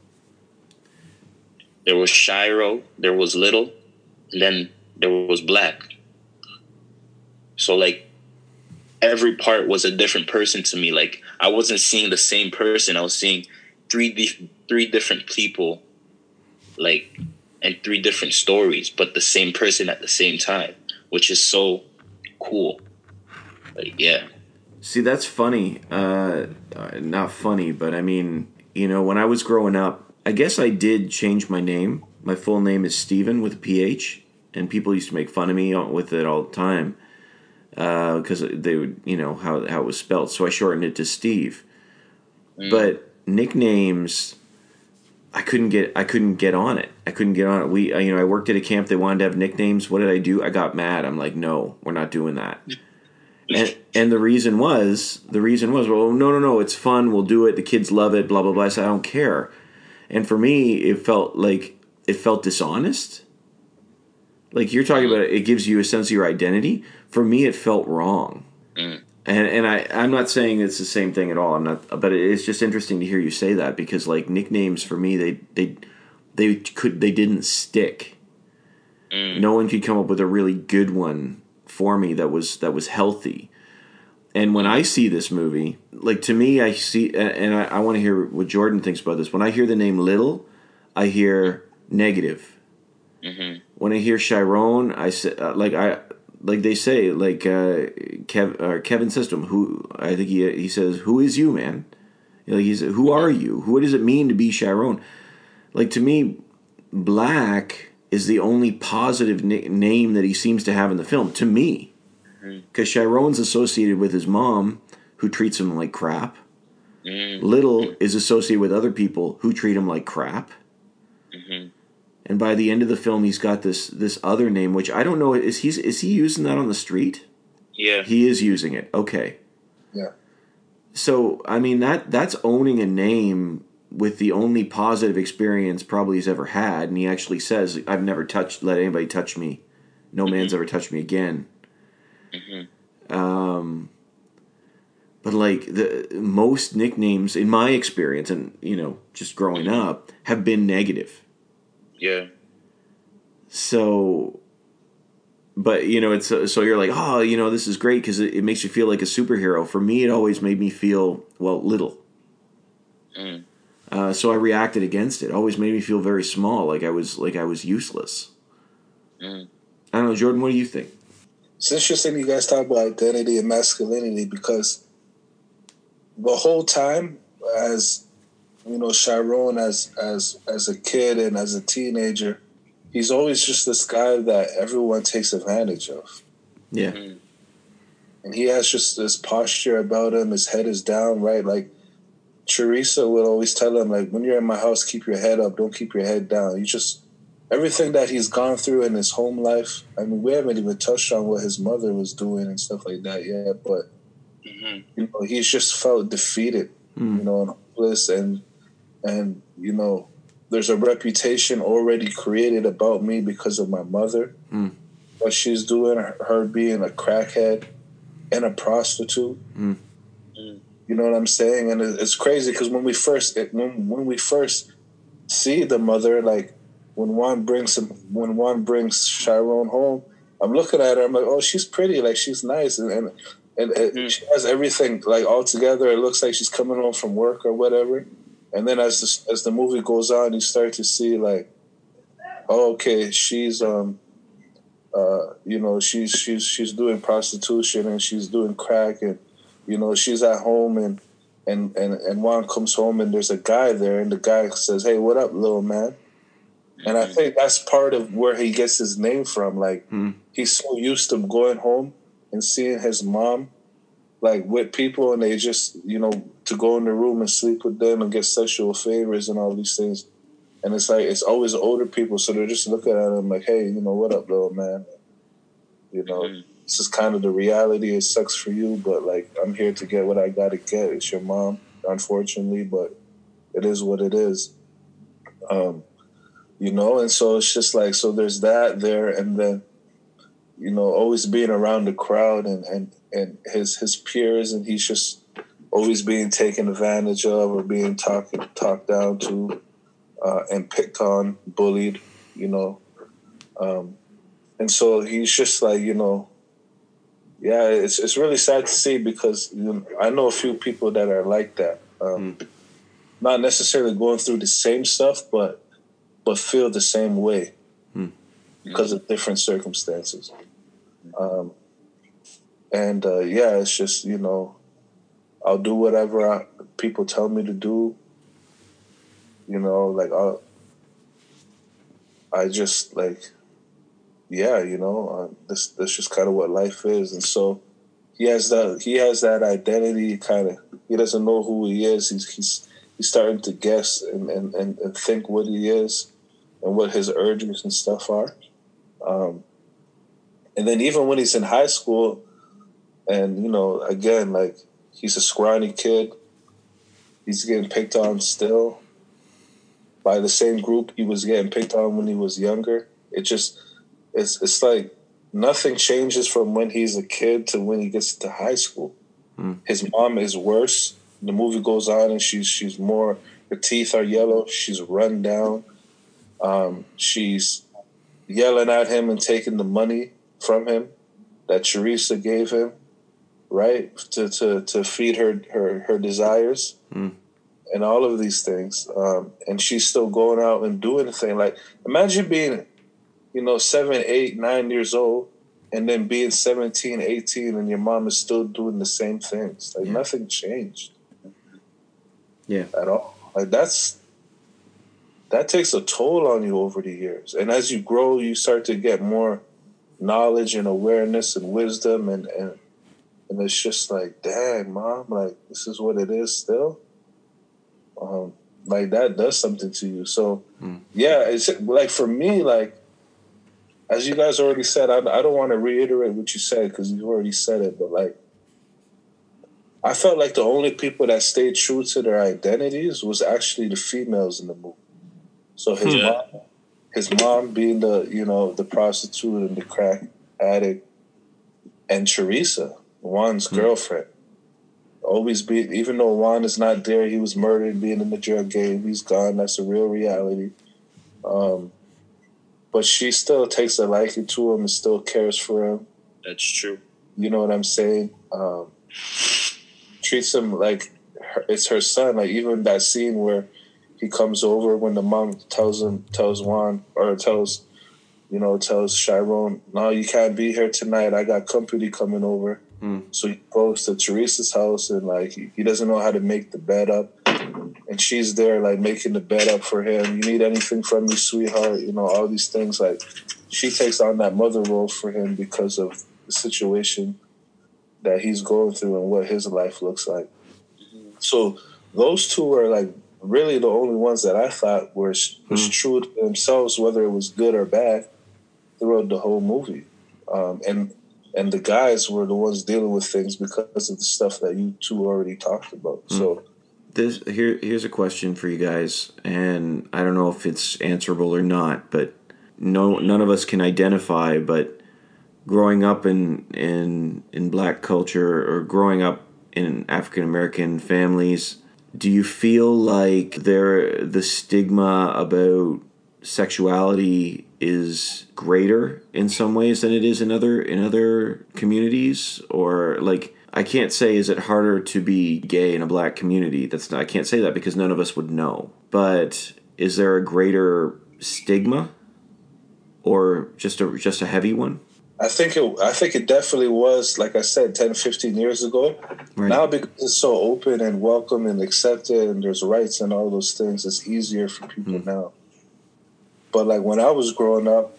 There was Shiro, there was Little, and then there was Black. So like every part was a different person to me. Like, I wasn't seeing the same person. I was seeing three di- three different people, like, and three different stories, but the same person at the same time, which is so cool. Like, yeah. See, that's funny. Uh, not funny, but I mean, you know, when I was growing up, I guess I did change my name. My full name is Steven with a P H, and people used to make fun of me with it all the time because uh, they would, you know, how how it was spelled. So I shortened it to Steve. Mm. But nicknames, I couldn't get I couldn't get on it. I couldn't get on it. We, you know, I worked at a camp. They wanted to have nicknames. What did I do? I got mad. I'm like, no, we're not doing that. And and the reason was, the reason was, well, no, no, no, it's fun. We'll do it. The kids love it, blah, blah, blah. I said, I don't care. And for me, it felt like it felt dishonest. Like you're talking about, it gives you a sense of your identity. For me, it felt wrong. Mm. And and I I'm not saying it's the same thing at all. I'm not, but it's just interesting to hear you say that, because like nicknames for me, they they they could they didn't stick. Mm. No one could come up with a really good one for me that was that was healthy. And when I see this movie, like to me, I see, and I, I want to hear what Jordan thinks about this. When I hear the name Little, I hear negative. Mm-hmm. When I hear Chiron, I say, uh, like I like they say, like uh, Kev, uh, Kevin System, who I think he he says, "Who is you, man?" You know, like he said, "Who are you? What does it mean to be Chiron?" Like to me, Black is the only positive na- name that he seems to have in the film. To me. Because Chiron's associated with his mom, who treats him like crap. Mm-hmm. Little is associated with other people who treat him like crap. Mm-hmm. And by the end of the film, he's got this this other name, which I don't know. Is he is he using that on the street? Yeah, he is using it. Okay. Yeah. So I mean that that's owning a name with the only positive experience probably he's ever had, and he actually says, "I've never touched let anybody touch me. No mm-hmm. man's ever touched me again." Mm-hmm. Um, but like the most nicknames in my experience, and you know, just growing mm-hmm. up, have been negative. Yeah. So, but you know, it's so you're like, oh, you know, this is great because it, it makes you feel like a superhero. For me, it always made me feel well little. Mm. Uh, so I reacted against it. it. Always made me feel very small, like I was like I was useless. Mm. I don't know, Jordan. What do you think? It's interesting you guys talk about identity and masculinity, because the whole time, as you know, Chiron as as as a kid and as a teenager, he's always just this guy that everyone takes advantage of. Yeah. Mm-hmm. And he has just this posture about him. His head is down, right? Like Teresa would always tell him, like, when you're in my house, keep your head up. Don't keep your head down. You just... Everything that he's gone through in his home life, I mean, we haven't even touched on what his mother was doing and stuff like that yet, but mm-hmm. you know, he's just felt defeated, mm. you know, and hopeless, and and you know, there's a reputation already created about me because of my mother, mm. what she's doing, her being a crackhead and a prostitute. Mm. You know what I'm saying? And it's crazy because when we first when when we first see the mother, like. When Juan brings him, when Juan brings Chiron home, I'm looking at her. I'm like, oh, she's pretty, like she's nice, and and, and mm. she has everything like all together. It looks like she's coming home from work or whatever. And then as the, as the movie goes on, you start to see like, oh, okay, she's um, uh, you know, she's she's she's doing prostitution and she's doing crack, and you know, she's at home, and and and and Juan comes home and there's a guy there, and the guy says, hey, what up, little man? And I think that's part of where he gets his name from. Like, mm. he's so used to going home and seeing his mom, like, with people, and they just, you know, to go in the room and sleep with them and get sexual favors and all these things. And it's like, it's always older people, so they're just looking at him like, hey, you know, what up, little man? You know, mm-hmm. this is kind of the reality. It sucks for you, but, like, I'm here to get what I got to get. It's your mom, unfortunately, but it is what it is. Um, You know, and so it's just like, so there's that there, and then, you know, always being around the crowd and, and, and his his peers, and he's just always being taken advantage of or being talked talked down to uh, and picked on, bullied, you know. Um, and so he's just like, you know, yeah, it's it's really sad to see, because you know, I know a few people that are like that. Um, mm. Not necessarily going through the same stuff, but but feel the same way hmm. because of different circumstances. Um, and, uh, yeah, it's just, you know, I'll do whatever I, people tell me to do. You know, like, I'll, I just, like, yeah, you know, uh, this, that's just kind of what life is. And so he has that, he has that identity kind of, he doesn't know who he is. He's, he's, he's starting to guess and, and, and, and think what he is and what his urges and stuff are. Um, and then even when he's in high school, and, you know, again, like, he's a scrawny kid. He's getting picked on still. by the same group he was getting picked on when he was younger. It just it's it's like nothing changes from when he's a kid to when he gets to high school. Mm. His mom is worse. The movie goes on, and she's she's more. Her teeth are yellow. She's run down. Um, she's yelling at him and taking the money from him that Teresa gave him, right, to to, to feed her her, her desires. Mm. And all of these things. Um, and she's still going out and doing the thing. Like, imagine being, you know, seven, eight, nine years old, and then being seventeen, eighteen, and your mom is still doing the same things. Like, yeah. Nothing changed. Yeah. At all. Like, that's, that takes a toll on you over the years. And as you grow, you start to get more knowledge and awareness and wisdom. And, and, and it's just like, dang, Mom, like, this is what it is still. Um, like that does something to you. So, mm. yeah, it's like for me, like, as you guys already said, I, I don't want to reiterate what you said because you've already said it, but like, I felt like the only people that stayed true to their identities was actually the females in the movie. So his yeah. mom, his mom being the, you know, the prostitute and the crack addict, and Teresa, Juan's mm. girlfriend. Always be, even though Juan is not there, he was murdered being in the drug game. He's gone. That's a real reality. Um, but she still takes a liking to him and still cares for him. That's true. You know what I'm saying? Um, treats him like her, it's her son. Like even that scene where he comes over when the mom tells him, tells Juan, or tells, you know, tells Chiron, no, you can't be here tonight. I got company coming over. Mm. So he goes to Teresa's house and like he, he doesn't know how to make the bed up, and she's there like making the bed up for him. You need anything from me, sweetheart? You know, all these things. Like she takes on that mother role for him because of the situation that he's going through and what his life looks like. So those two were like really the only ones that I thought were was mm. true to themselves, whether it was good or bad, throughout the whole movie. Um, and And the guys were the ones dealing with things because of the stuff that you two already talked about. Mm. So, this here here's a question for you guys, and I don't know if it's answerable or not, but no none of us can identify. But growing up in in in black culture or growing up in African American families, do you feel like there the stigma about sexuality is greater in some ways than it is in other in other communities? Or like, I can't say is it harder to be gay in a black community. That's not, I can't say that because none of us would know. But is there a greater stigma, or just a just a heavy one? I think it. I think it definitely was. Like I said, ten, fifteen years ago. Right. Now because it's so open and welcome and accepted, and there's rights and all those things, it's easier for people mm. now. But like when I was growing up,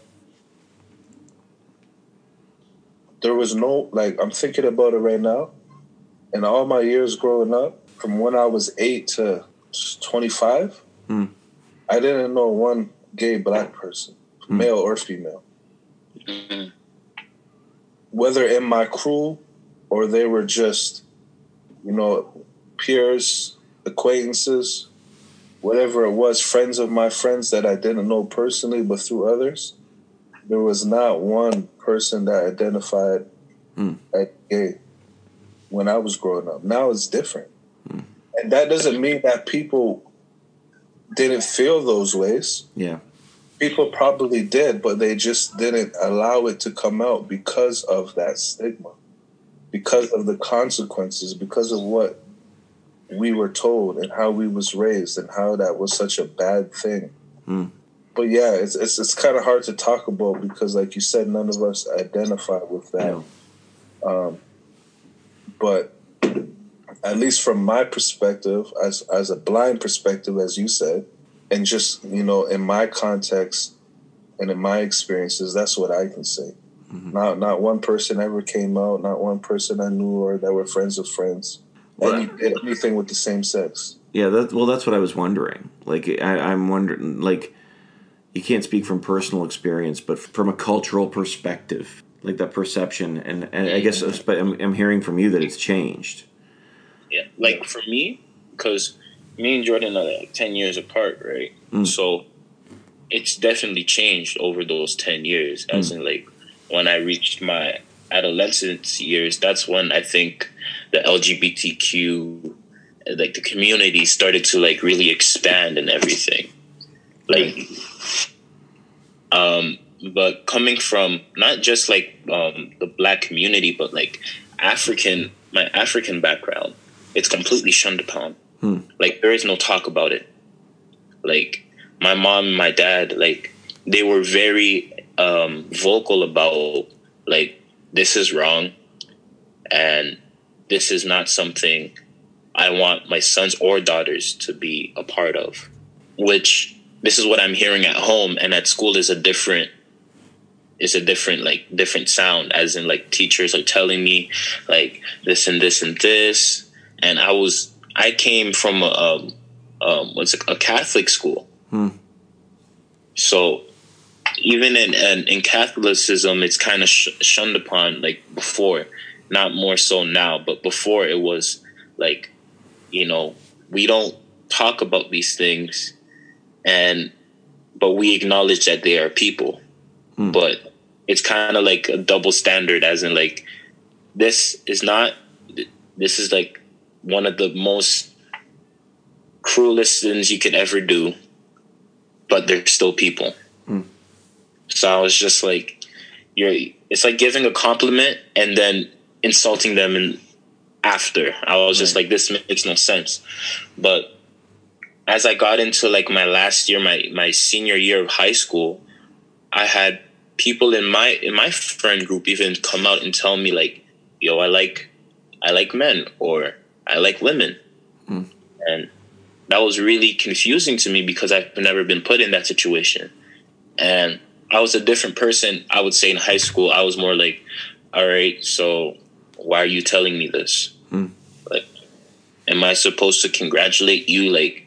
there was no, like, I'm thinking about it right now. In all my years growing up, from when I was eight to twenty-five, mm. I didn't know one gay black person, mm. male or female. Mm-hmm. Whether in my crew or they were just, you know, peers, acquaintances, whatever it was, friends of my friends that I didn't know personally, but through others, there was not one person that identified mm. as gay when I was growing up. Now it's different. Mm. And that doesn't mean that people didn't feel those ways. Yeah. People probably did, but they just didn't allow it to come out because of that stigma, because of the consequences, because of what we were told and how we was raised and how that was such a bad thing. Mm. But yeah, it's it's, it's kind of hard to talk about because, like you said, none of us identify with that. Yeah. Um, but at least from my perspective, as as a blind perspective, as you said, and just, you know, in my context and in my experiences, that's what I can say. Mm-hmm. Not not one person ever came out, not one person I knew or that were friends of friends. Any, anything with the same sex. Yeah, that, well, that's what I was wondering. Like, I, I'm wondering, like, you can't speak from personal experience, but from a cultural perspective, like that perception. And, and I guess I'm, I'm hearing from you that it's changed. Yeah, like for me, because me and Jordan are like ten years apart, right? Mm. So it's definitely changed over those ten years. As mm. in, like, when I reached my adolescence years, that's when I think the L G B T Q, like, the community started to, like, really expand and everything. Like, um, but coming from not just, like, um, the Black community, but, like, African, my African background, it's completely shunned upon. Hmm. Like, there is no talk about it. Like, my mom and my dad, like, they were very um, vocal about, like, this is wrong, and this is not something I want my sons or daughters to be a part of. Which, this is what I'm hearing at home, and at school is a different, is a different, like, different sound, as in, like, teachers are telling me, like, this and this and this, and I was, I came from a, um, um, what's it, a Catholic school. Hmm. So even in, in, in Catholicism, it's kind of sh- shunned upon, like, before, not more so now, but before it was like, you know, we don't talk about these things, and, but we acknowledge that they are people. Hmm. But it's kind of like a double standard, as in, like, this is not, this is like one of the most cruelest things you could ever do, but they're still people. Hmm. So I was just like, you're, it's like giving a compliment and then insulting them in, after. I was just right. like, this makes no sense. But as I got into, like, my last year, my, my senior year of high school, I had people in my in my friend group even come out and tell me, like, yo, I like I like men, or I like women. Hmm. And that was really confusing to me because I've never been put in that situation. And I was a different person, I would say, in high school. I was more like, all right, so why are you telling me this? Hmm. Like, am I supposed to congratulate you? Like,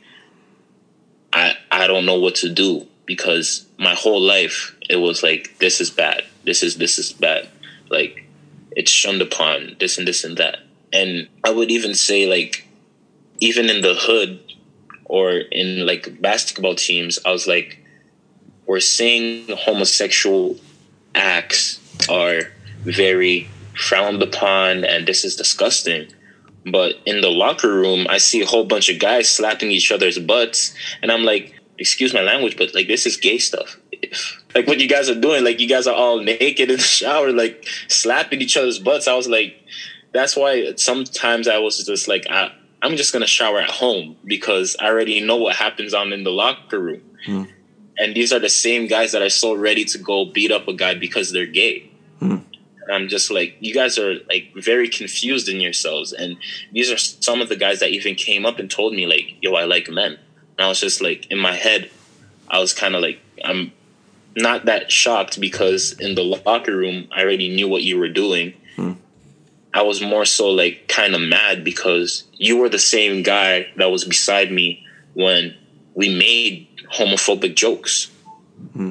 I I don't know what to do, because my whole life it was like, this is bad. This is this is bad. Like, it's shunned upon, this and this and that. And I would even say, like, even in the hood or in, like, basketball teams, I was like, we're saying homosexual acts are very frowned upon and this is disgusting. But in the locker room, I see a whole bunch of guys slapping each other's butts. And I'm like, excuse my language, but, like, this is gay stuff. If, like, what you guys are doing, like, you guys are all naked in the shower, like, slapping each other's butts. I was like, that's why sometimes I was just like, I, I'm just going to shower at home, because I already know what happens on in the locker room. Mm. And these are the same guys that are so ready to go beat up a guy because they're gay. Mm. And I'm just like, you guys are, like, very confused in yourselves. And these are some of the guys that even came up and told me, like, yo, I like men. And I was just like, in my head, I was kind of like, I'm not that shocked, because in the locker room, I already knew what you were doing. Hmm. I was more so, like, kind of mad because you were the same guy that was beside me when we made homophobic jokes. Hmm.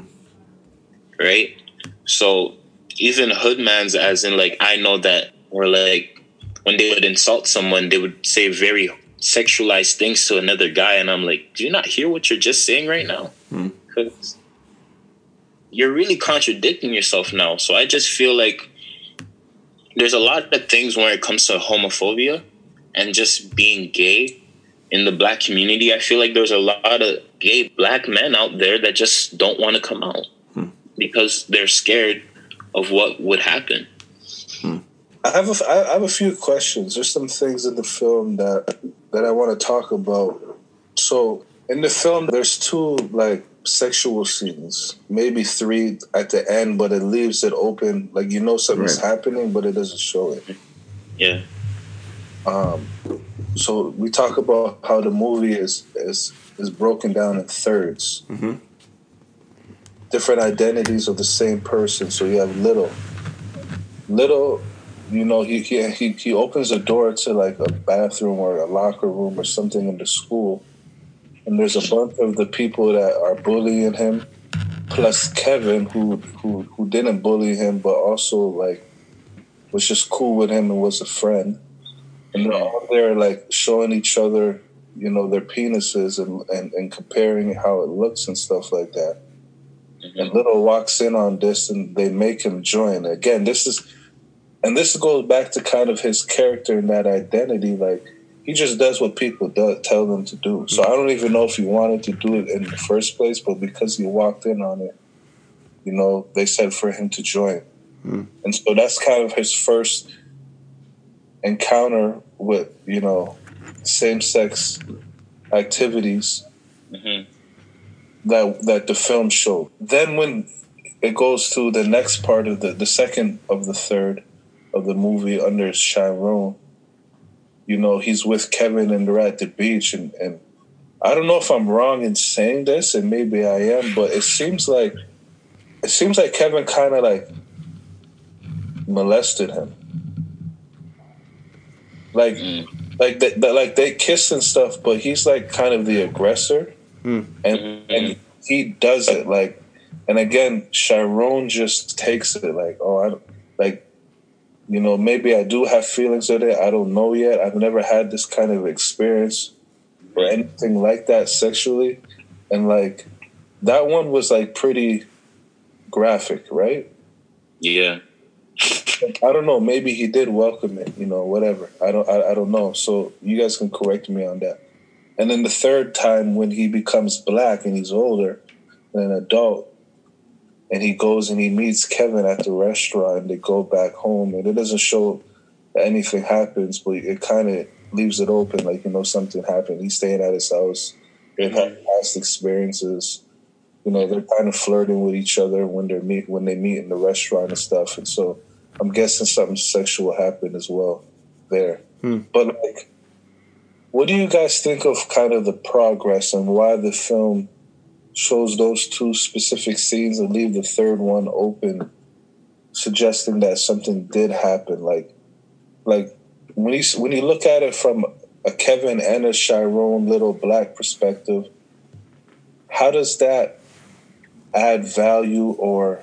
Right? So even hoodmans, as in, like, I know that, or, like, when they would insult someone, they would say very sexualized things to another guy, and I'm like, do you not hear what you're just saying right now? Because hmm. you're really contradicting yourself now. So I just feel like there's a lot of things when it comes to homophobia and just being gay in the Black community. I feel like there's a lot of gay Black men out there that just don't want to come out hmm. because they're scared of what would happen. Hmm. I have a, I have a few questions. There's some things in the film that that I want to talk about. So in the film, there's two, like, sexual scenes, maybe three at the end, but it leaves it open. Like, you know something's right. happening, but it doesn't show it. Yeah. Um. So we talk about how the movie is is is broken down in thirds. Mm-hmm. Different identities of the same person. So you have Little. Little. You know, he, he he he opens a door to, like, a bathroom or a locker room or something in the school, and there's a bunch of the people that are bullying him, plus Kevin, who who who didn't bully him, but also, like, was just cool with him and was a friend, and they're all there, like, showing each other you know, their penises and, and, and comparing how it looks and stuff like that. Mm-hmm. And Little walks in on this and they make him join. Again, this is, and this goes back to kind of his character and that identity. Like, he just does what people do, tell him to do. So I don't even know if he wanted to do it in the first place, but because he walked in on it, you know, they said for him to join. Mm. And so that's kind of his first encounter with, you know, same-sex activities mm-hmm. that that the film showed. Then when it goes to the next part of the, the second of the third of the movie under Chiron, you know, he's with Kevin and they're at the beach. And, and I don't know if I'm wrong in saying this, and maybe I am, but it seems like it seems like Kevin kind of like molested him. Like, mm. like they, they, like they kiss and stuff, but he's like kind of the aggressor, mm. and mm-hmm. and he does it like, and again, Chiron just takes it like, oh, I don't, like, you know, maybe I do have feelings of it. I don't know yet. I've never had this kind of experience or anything like that sexually, and like that one was like pretty graphic, right? Yeah. I don't know. Maybe he did welcome it. You know, whatever. I don't. I, I don't know. So you guys can correct me on that. And then the third time when he becomes black and he's older, an adult, and he goes and he meets Kevin at the restaurant, and they go back home, and it doesn't show that anything happens, but it kind of leaves it open, like, you know, something happened. He's staying at his house. They've had past experiences. You know, they're kind of flirting with each other when they meet when they meet in the restaurant and stuff, and so. I'm guessing something sexual happened as well there. Hmm. But, like, what do you guys think of kind of the progress and why the film shows those two specific scenes and leave the third one open, suggesting that something did happen? Like, like when you, when you look at it from a Kevin and a Chiron Little Black perspective, how does that add value or...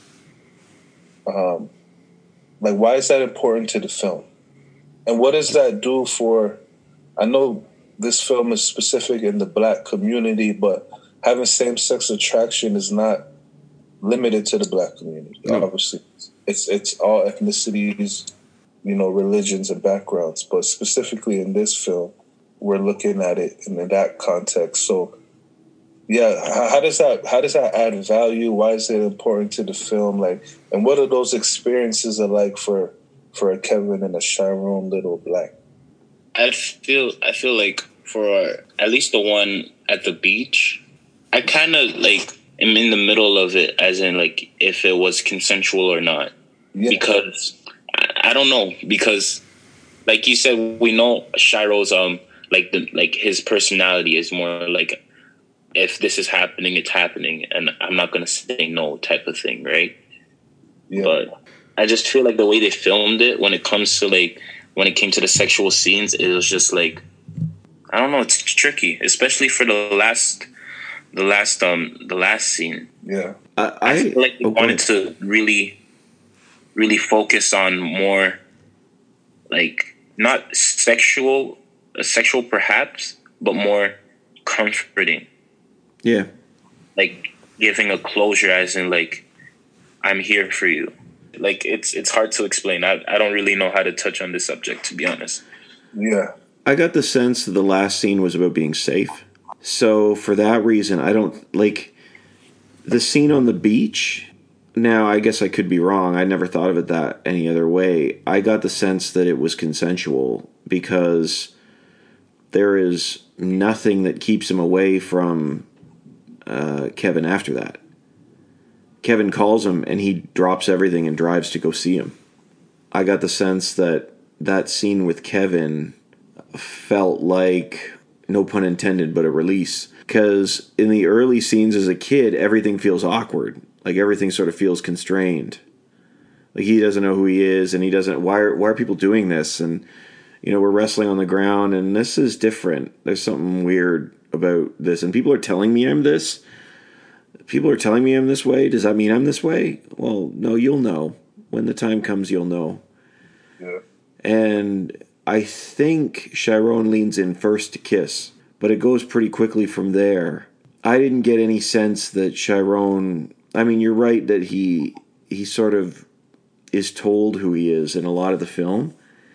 Um, Like, why is that important to the film? And what does that do for... I know this film is specific in the black community, but having same-sex attraction is not limited to the black community, no. Obviously. It's it's all ethnicities, you know, religions and backgrounds. But specifically in this film, we're looking at it in that context. So, yeah, how does that how does that add value? Why is it important to the film? Like, and what are those experiences are like for for a Kevin and a Chiron Little Black? I feel I feel like for at least the one at the beach, I kind of like am in the middle of it, as in like if it was consensual or not, yeah. Because I, I don't know, because like you said, we know Chiron's um like the like his personality is more like, if this is happening, it's happening, and I'm not going to say no type of thing, right? Yeah. But I just feel like the way they filmed it, when it comes to like, when it came to the sexual scenes, it was just like, I don't know, it's tricky, especially for the last, the last, um, the last scene. Yeah. I, I, I feel like they okay. wanted to really, really focus on more, like, not sexual, uh, sexual perhaps, but more comforting. Yeah. Like giving a closure, as in like, I'm here for you. Like, it's it's hard to explain. I, I don't really know how to touch on this subject, to be honest. Yeah. I got the sense that the last scene was about being safe. So for that reason, I don't, like, the scene on the beach, now I guess I could be wrong. I never thought of it that any other way. I got the sense that it was consensual because there is nothing that keeps him away from Uh, Kevin after that. Kevin calls him and he drops everything and drives to go see him. I got the sense that that scene with Kevin felt like, no pun intended, but a release. Because in the early scenes as a kid, everything feels awkward. Like everything sort of feels constrained. Like he doesn't know who he is and he doesn't, why are, why are people doing this? And, you know, we're wrestling on the ground and this is different. There's something weird about this, and people are telling me I'm this. People are telling me I'm this way. Does that mean I'm this way? Well, no, you'll know. When the time comes, you'll know. Yeah. And I think Chiron leans in first to kiss, but it goes pretty quickly from there. I didn't get any sense that Chiron. I mean, you're right that he he sort of is told who he is in a lot of the film.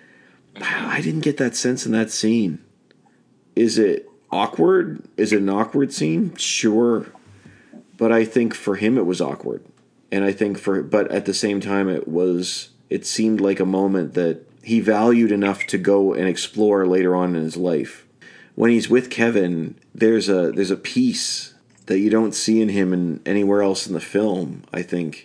I didn't get that sense in that scene. Is it awkward? Is it an awkward scene? Sure. But I think for him it was awkward. And I think for, but at the same time it was, it seemed like a moment that he valued enough to go and explore later on in his life. When he's with Kevin, there's a, there's a piece that you don't see in him in anywhere else in the film, I think.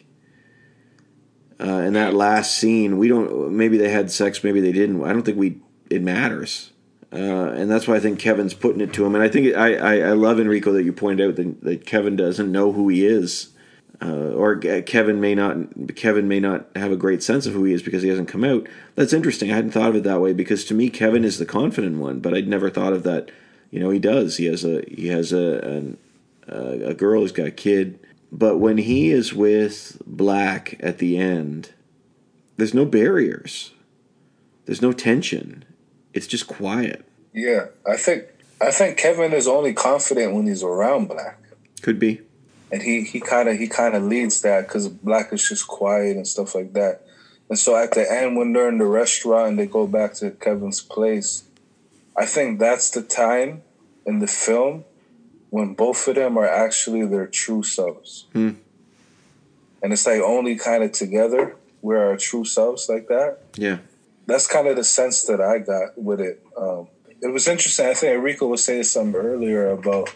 Uh, in that last scene, we don't, maybe they had sex, maybe they didn't. I don't think we, it matters. Uh, and that's why I think Kevin's putting it to him. And I think I, I, I love, Enrico, that you pointed out that, that Kevin doesn't know who he is, uh, or Kevin may not Kevin may not have a great sense of who he is because he hasn't come out. That's interesting. I hadn't thought of it that way, because to me Kevin is the confident one, but I'd never thought of that. You know, he does. He has a he has a an, a, a girl. He's got a kid. But when he is with Black at the end, there's no barriers. There's no tension. It's just quiet. Yeah, I think I think Kevin is only confident when he's around Black. Could be. And he he kind of he kind of leads that, because Black is just quiet and stuff like that. And so at the end, when they're in the restaurant and they go back to Kevin's place, I think that's the time in the film when both of them are actually their true selves. Hmm. And it's like only kind of together we're our true selves like that. Yeah. That's kind of the sense that I got with it. Um, it was interesting. I think Enrico was saying something earlier about,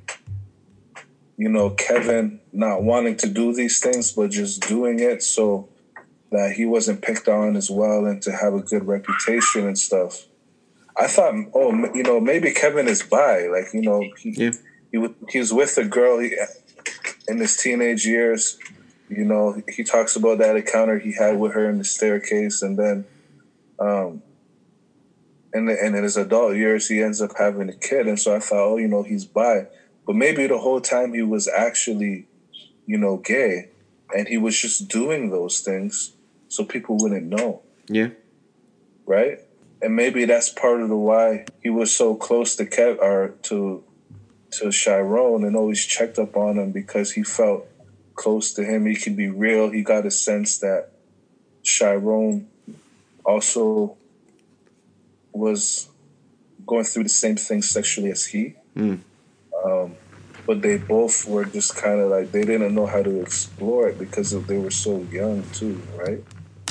you know, Kevin not wanting to do these things, but just doing it so that he wasn't picked on as well and to have a good reputation and stuff. I thought, oh, you know, maybe Kevin is bi. Like, you know, he, yeah. he, he was with a girl he, in his teenage years. You know, he talks about that encounter he had with her in the staircase, and then Um, and, and in his adult years, he ends up having a kid. And so I thought, oh, you know, he's bi. But maybe the whole time he was actually, you know, gay. And he was just doing those things so people wouldn't know. Yeah. Right? And maybe that's part of the why he was so close to Kev or to to Chiron and always checked up on him, because he felt close to him. He could be real. He got a sense that Chiron also was going through the same thing sexually as he. Mm. Um, but they both were just kind of like, they didn't know how to explore it because of, they were so young too, right?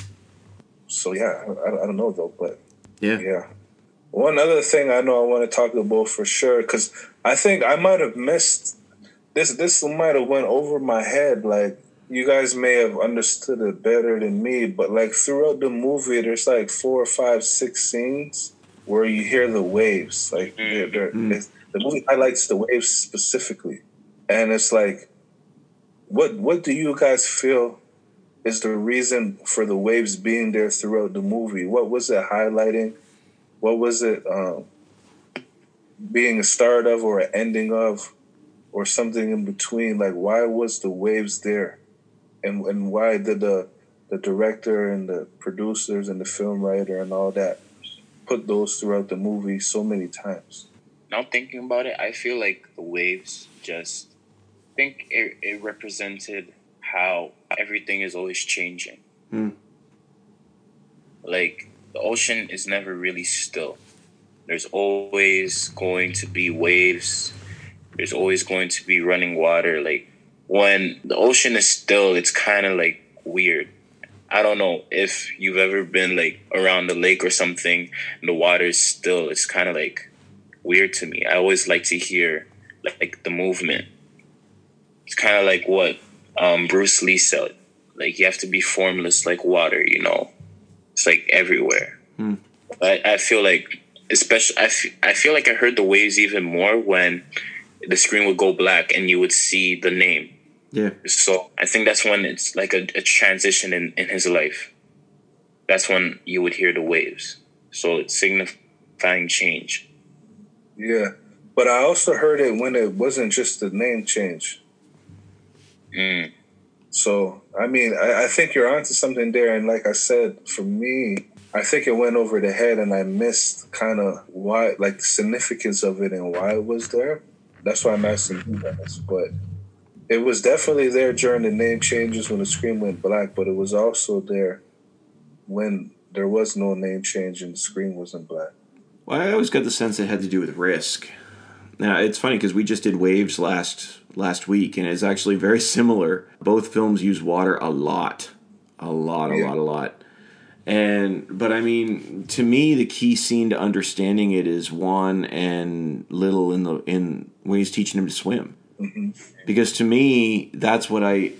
So yeah, I, I don't know though, but yeah. yeah. One other thing I know I want to talk about for sure, because I think I might have missed, this This might have went over my head, like, you guys may have understood it better than me, but like throughout the movie, there's like four or five, six scenes where you hear the waves. Like they're, they're, mm. the movie highlights the waves specifically, and it's like, what what do you guys feel is the reason for the waves being there throughout the movie? What was it highlighting? What was it um, being a start of, or an ending of, or something in between? Like, why was the waves there? And and why did the the director and the producers and the film writer and all that put those throughout the movie so many times? Now thinking about it, I feel like the waves just I think it, it represented how everything is always changing. Mm. Like the ocean is never really still. There's always going to be waves. There's always going to be running water. Like, when the ocean is still, it's kind of like weird. I don't know if you've ever been like around the lake or something and the water is still. It's kind of like weird to me. I always like to hear like, like the movement. It's kind of like what um, Bruce Lee said. Like, you have to be formless like water, you know. It's like everywhere. Hmm. I, I feel like, especially, I, f- I feel like I heard the waves even more when the screen would go black and you would see the name. Yeah. So I think that's when it's like a, a transition in, in his life. That's when you would hear the waves. So it's signifying change. Yeah. But I also heard it when it wasn't just the name change. Mm. So, I mean, I, I think you're onto something there. And like I said, for me, I think it went over the head and I missed kind of why, like the significance of it and why it was there. That's why I'm asking you guys. But it was definitely there during the name changes when the screen went black, but it was also there when there was no name change and the screen wasn't black. Well, I always got the sense it had to do with Risk. Now, it's funny because we just did Waves last last week, and it's actually very similar. Both films use water a lot. A lot, a yeah. lot, a lot. And, but I mean, to me, the key scene to understanding it is Juan and Little in the in when he's teaching him to swim. Mm-hmm. Because to me, that's what I...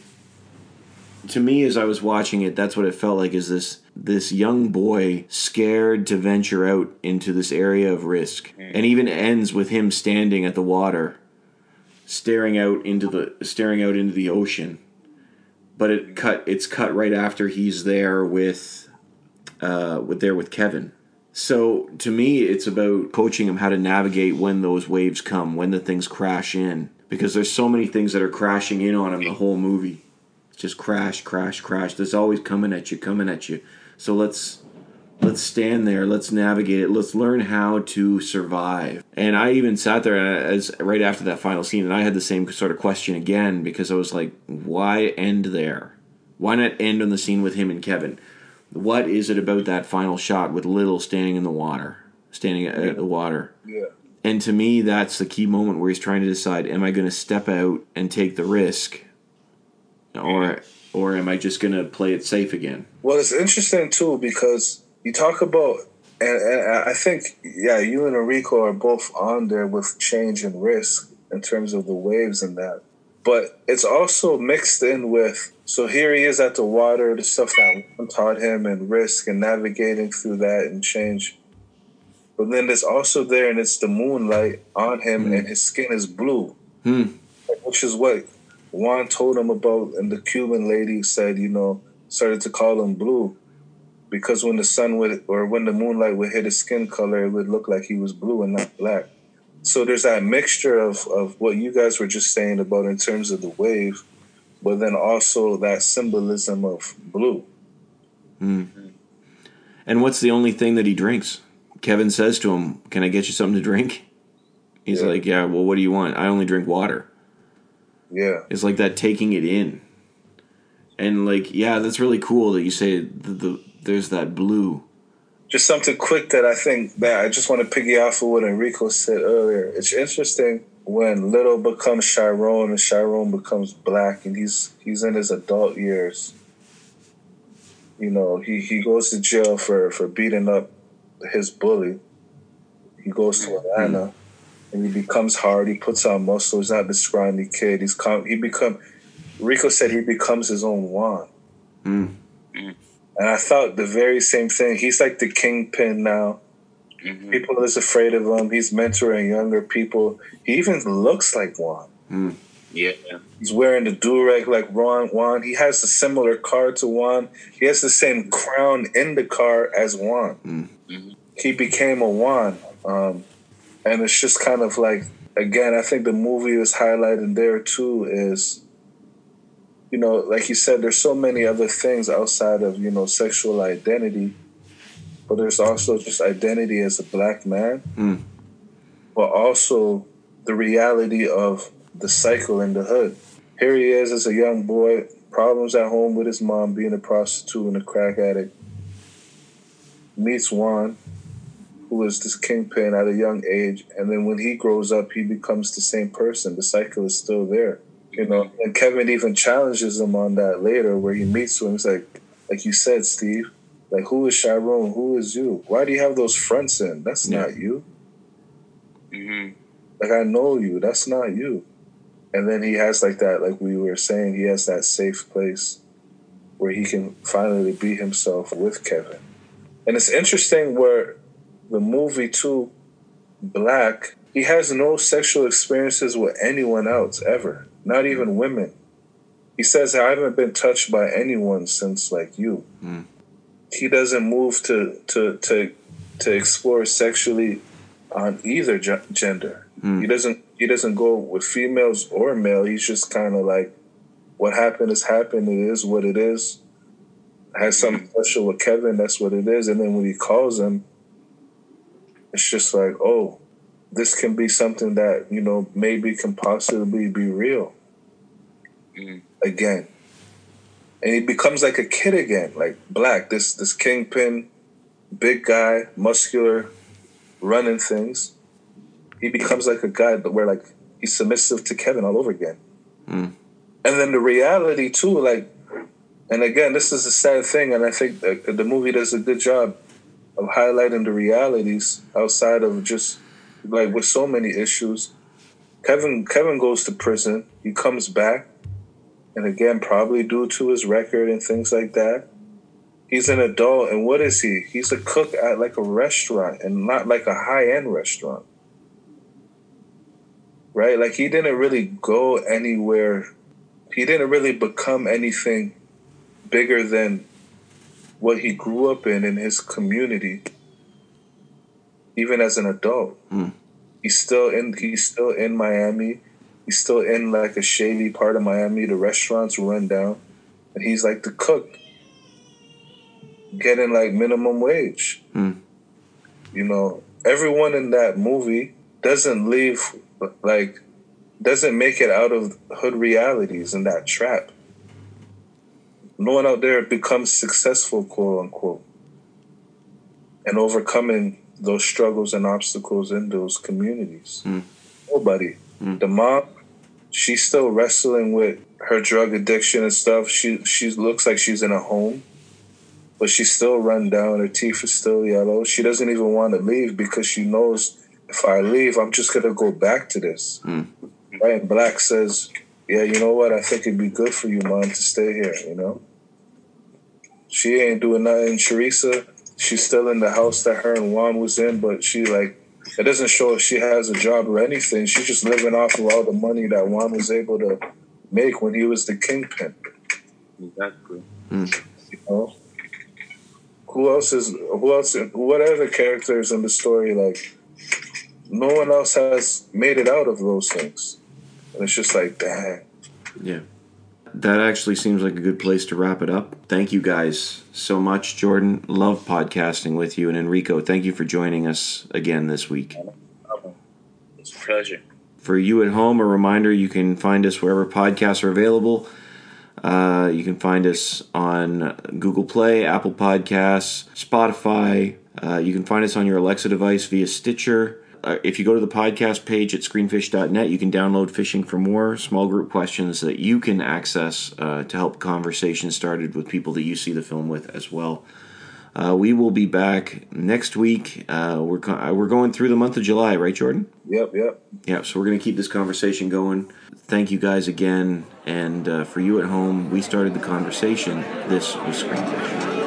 To me, as I was watching it, that's what it felt like, is this this young boy scared to venture out into this area of risk. And even ends with him standing at the water, staring out into the staring out into the ocean. But it cut it's cut right after he's there with uh with there with Kevin. So to me, it's about coaching him how to navigate when those waves come, when the things crash in. Because there's so many things that are crashing in on him the whole movie. Just crash, crash, crash. There's always coming at you, coming at you. So let's let's stand there. Let's navigate it. Let's learn how to survive. And I even sat there as right after that final scene, and I had the same sort of question again, because I was like, why end there? Why not end on the scene with him and Kevin? What is it about that final shot with Little standing in the water, standing at the water? Yeah. And to me, that's the key moment where he's trying to decide, am I going to step out and take the risk? Or or am I just going to play it safe again? Well, it's interesting, too, because you talk about, and, and I think, yeah, you and Enrico are both on there with change and risk in terms of the waves and that. But it's also mixed in with, so here he is at the water, the stuff that Juan taught him, and risk and navigating through that and change. But then there's also there, and it's the moonlight on him, mm. and his skin is blue, mm. which is what Juan told him about, and the Cuban lady said, you know, started to call him blue because when the sun would, or when the moonlight would hit his skin color, it would look like he was blue and not black. So there's that mixture of, of what you guys were just saying about in terms of the wave, but then also that symbolism of blue. Mm. And what's the only thing that he drinks? Kevin says to him, can I get you something to drink? He's yeah. like, yeah, well, what do you want? I only drink water. Yeah. It's like that taking it in. And like, yeah, that's really cool that you say the, the there's that blue. Just something quick that I think that I just want to piggy off of what Enrico said earlier. It's interesting when Little becomes Chiron and Chiron becomes black and he's he's in his adult years. You know, he, he goes to jail for, for beating up his bully. He goes to Atlanta. Mm-hmm. And he becomes hard. He puts on muscle. He's not the scrawny kid. He's com- he become. Rico said he becomes his own Juan. Mm. And I thought the very same thing. He's like the kingpin now. Mm-hmm. People is afraid of him. He's mentoring younger people. He even looks like Juan. Mm. Yeah. He's wearing the do-rag like Ron Juan. He has a similar car to Juan. He has the same crown in the car as Juan. Mm. Mm-hmm. He became a Juan. Um, And it's just kind of like, again, I think the movie is highlighted there too is, you know, like you said, there's so many other things outside of, you know, sexual identity, but there's also just identity as a black man, mm. but also the reality of the cycle in the hood. Here he is as a young boy, problems at home with his mom being a prostitute and a crack addict, meets Juan, who is this kingpin at a young age, and then when he grows up, he becomes the same person. The cycle is still there, you know. And Kevin even challenges him on that later, where he meets him. He's like, like you said, Steve, like, who is Chiron? Who is you? Why do you have those fronts in? That's yeah. not you. Mm-hmm. Like, I know you. That's not you. And then he has like that, like we were saying, he has that safe place where he can finally be himself with Kevin. And it's interesting where the movie, too, Black, he has no sexual experiences with anyone else, ever. Not even women. He says, I haven't been touched by anyone since, like, you. Mm. He doesn't move to, to, to, to explore sexually on either ge- gender. Mm. He doesn't he doesn't go with females or male. He's just kind of like what happened is happened. It is what it is. I had something special with Kevin. That's what it is. And then when he calls him, it's just like, oh, this can be something that, you know, maybe can possibly be real mm. again. And he becomes like a kid again, like Black, this this kingpin, big guy, muscular, running things. He becomes like a guy where like he's submissive to Kevin all over again. Mm. And then the reality too, like, and again, this is a sad thing, and I think that the movie does a good job of highlighting the realities outside of just like with so many issues. Kevin Kevin goes to prison. He comes back, and again, probably due to his record and things like that, he's an adult. And what is he? He's a cook at like a restaurant, and not like a high-end restaurant. Right? Like he didn't really go anywhere. He didn't really become anything bigger than what he grew up in in his community, even as an adult. Mm. He's still in he's still in Miami. He's still in like a shady part of Miami. The restaurants run down. And he's like the cook, getting like minimum wage. Mm. You know, everyone in that movie doesn't leave, like, doesn't make it out of hood realities in that trap. No one out there becomes successful, quote unquote, and overcoming those struggles and obstacles in those communities. Mm. Nobody. Mm. The mom, she's still wrestling with her drug addiction and stuff. She she looks like she's in a home, but she's still run down. Her teeth are still yellow. She doesn't even want to leave because she knows, if I leave, I'm just going to go back to this. Mm. Right? And Black says, yeah, you know what? I think it'd be good for you, Mom, to stay here, you know? She ain't doing nothing. Teresa, she's still in the house that her and Juan was in, but she, like, it doesn't show if she has a job or anything. She's just living off of all the money that Juan was able to make when he was the kingpin. Exactly. Mm. You know? Who else is, who else, what other characters in the story, like, no one else has made it out of those things. And it's just like, dang. Yeah. That actually seems like a good place to wrap it up. Thank you guys so much, Jordan. Love podcasting with you. And Enrico, thank you for joining us again this week. It's a pleasure. For you at home, a reminder, you can find us wherever podcasts are available. Uh, you can find us on Google Play, Apple Podcasts, Spotify. Uh, you can find us on your Alexa device via Stitcher. Uh, if you go to the podcast page at screenfish dot net, you can download Fishing for More, small group questions that you can access uh, to help conversations started with people that you see the film with as well. Uh, we will be back next week. Uh, we're co- we're going through the month of July, right, Jordan? Yep, yep. Yeah, so we're going to keep this conversation going. Thank you guys again. And uh, for you at home, we started the conversation. This was Screenfish.